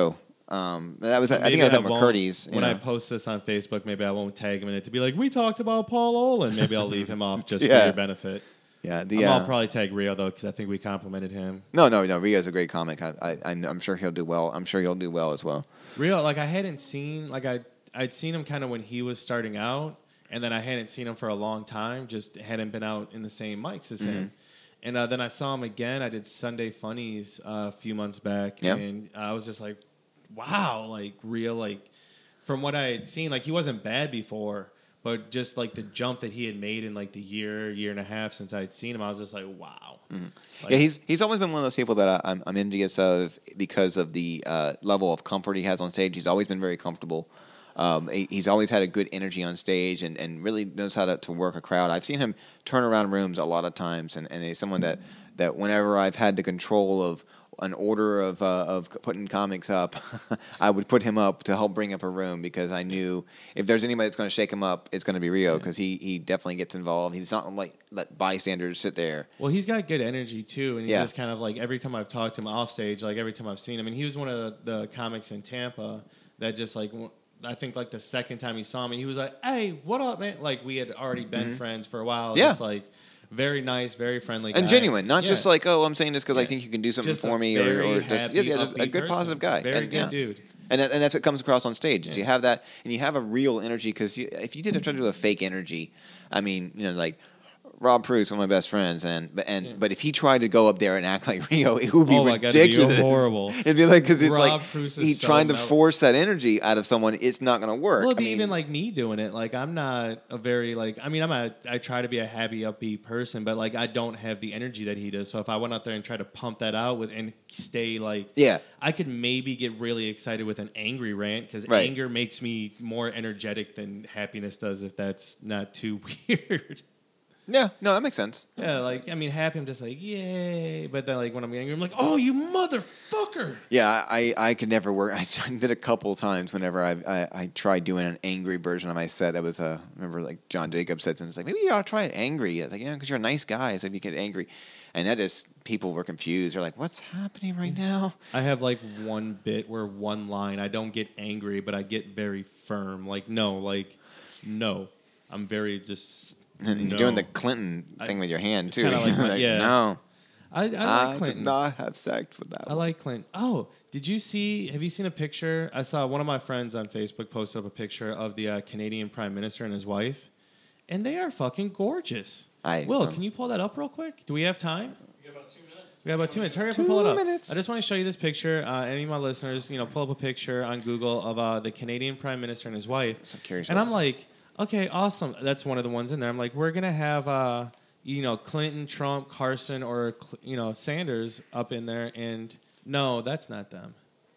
Um, that was So I think maybe I was at won't- McCurdy's. you When I know. post this on Facebook, maybe I won't tag him in it to be like, we talked about Paul Olin. Maybe I'll leave him off just Yeah. for your benefit. yeah, the Um, uh, I'll probably tag Rio though because I think we complimented him. no, no, no. Rio's a great comic. I, I, I, I'm sure he'll do well. I'm sure he'll do well as well. Rio, like I hadn't seen, like I I'd seen him kind of when he was starting out, and then I hadn't seen him for a long time. Just hadn't been out in the same mics as Mm-hmm. him. And uh, then I saw him again. I did Sunday Funnies uh, a few months back, Yep. and I was just like, wow, like Rio, like from what I had seen, like he wasn't bad before. But just like the jump that he had made in like the year, year and a half since I had seen him, I was just like, wow. Like, Yeah, he's he's always been one of those people that I, I'm, I'm envious of because of the uh, level of comfort he has on stage. He's always been very comfortable. Um, he, he's always had a good energy on stage and, and really knows how to, to work a crowd. I've seen him turn around rooms a lot of times, and, and he's someone that, that whenever I've had the control of an order of uh, of putting comics up, I would put him up to help bring up a room because I knew if there's anybody that's going to shake him up, it's going to be Rio because he, he definitely gets involved. He's not like let bystanders sit there. Well, he's got good energy too, and he's Yeah. just kind of like every time I've talked to him off stage, like every time I've seen him, and he was one of the, the comics in Tampa that just like w- I think like the second time he saw me, he was like, "Hey, what up, man?" Like we had already been friends for a while. Mm-hmm. Yeah. Just like very nice, very friendly, And guy. genuine, not Yeah. just like, oh, I'm saying this because I Yeah. think you can do something Just for a me, or, very or just happy, yeah, yeah, just a upbeat good person. positive guy. Very and, good yeah. dude. And that, and that's what comes across on stage. Is Yeah. you have that, and you have a real energy. Because if you did try to do a fake energy, I mean, you know, like Rob Pruce, one of my best friends, and but and Yeah. but if he tried to go up there and act like Rio, it would be Oh my God, it'd be ridiculous. horrible. It'd be like because it's Rob like Pruce is he's so trying to mellow. force that energy out of someone. It's not going to work. Well, it'd I be mean, even like me doing it. Like I'm not a very like. I mean, I'm a. I try to be a happy, upbeat person, but like I don't have the energy that he does. So if I went out there and tried to pump that out with and stay like, yeah, I could maybe get really excited with an angry rant because Right. anger makes me more energetic than happiness does. If that's not too weird. yeah, no, that makes sense. Yeah, like I mean, happy. I'm just like yay, but then like when I'm angry, I'm like, oh, you motherfucker. Yeah, I, I could never work. I did a couple times whenever I, I I tried doing an angry version of my set. That was a remember like John Jacobs said something. It's like maybe you ought to try it angry. I was like, yeah, because you're a nice guy. So if you get angry, and that just people were confused. They're like, what's happening right now? I have like one bit where one line I don't get angry, but I get very firm. Like no, like no, I'm very just. And no. you're doing the Clinton thing I- with your hand it's too. kinda like You're my- yeah. no, I, I like I, Clinton. did not have sex with that. I like Clinton. Oh, did you see? Have you seen a picture? I saw one of my friends on Facebook posted up a picture of the uh, Canadian Prime Minister and his wife, and they are fucking gorgeous. I- Will, um, can you pull that up real quick? Do we have time? We got about two minutes. We have about two minutes. Hurry up Two and pull it up. minutes. I just want to show you this picture. Uh, any of my listeners, you know, pull up a picture on Google of uh, the Canadian Prime Minister and his wife. So I'm curious And what I'm this like, is. okay, awesome. That's one of the ones in there. I'm like, we're gonna have, uh, you know, Clinton, Trump, Carson, or you know, Sanders up in there, and no, that's not them.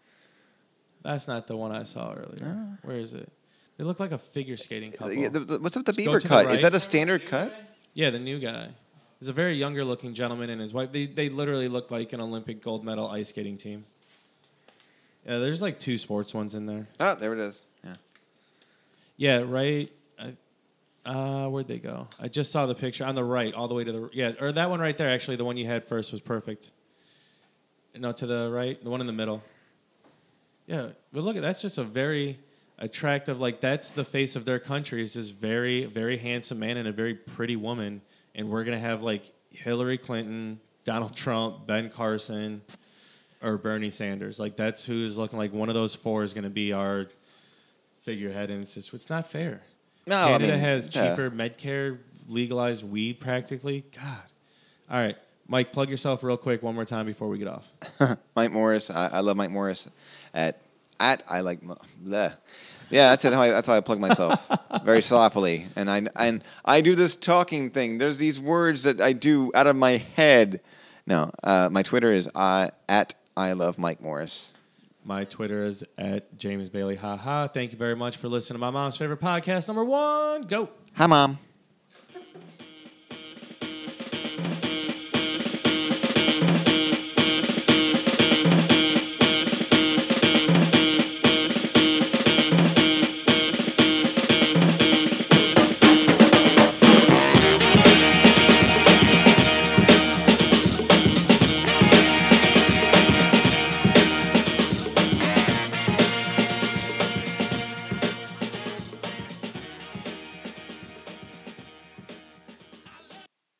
That's not the one I saw earlier. Where is it? They look like a figure skating couple. Yeah, the- the- what's up with the Go Bieber to the cut? right. Is that a standard cut? Yeah, the new guy. He's a very younger looking gentleman and his wife. They they literally look like an Olympic gold medal ice skating team. Yeah, there's like two sports ones in there. Oh, there it is. Yeah. Yeah, right. I, uh, where'd they go? I just saw the picture on the right, all the way to the yeah, or that one right there. Actually, the one you had first was perfect. No, to the right, the one in the middle. Yeah, but look at that's just a very attractive. Like that's the face of their country. Is this very very handsome man and a very pretty woman, and we're gonna have like Hillary Clinton, Donald Trump, Ben Carson, or Bernie Sanders. Like that's who's looking like one of those four is gonna be our figurehead, and it's just it's not fair. No, I Canada mean, has yeah. cheaper Medicare, legalized weed practically. God. All right, Mike, plug yourself real quick one more time before we get off. Mike Morris. I, I love Mike Morris. At at I like. Mo- bleh. Yeah, that's it. How I, that's how I plug myself very sloppily, and I and I do this talking thing. There's these words that I do out of my head. No, uh, my Twitter is uh, at I love Mike Morris. My Twitter is at James Bailey. Ha ha. Thank you very much for listening to my mom's favorite podcast, number one. Go. Hi, Mom.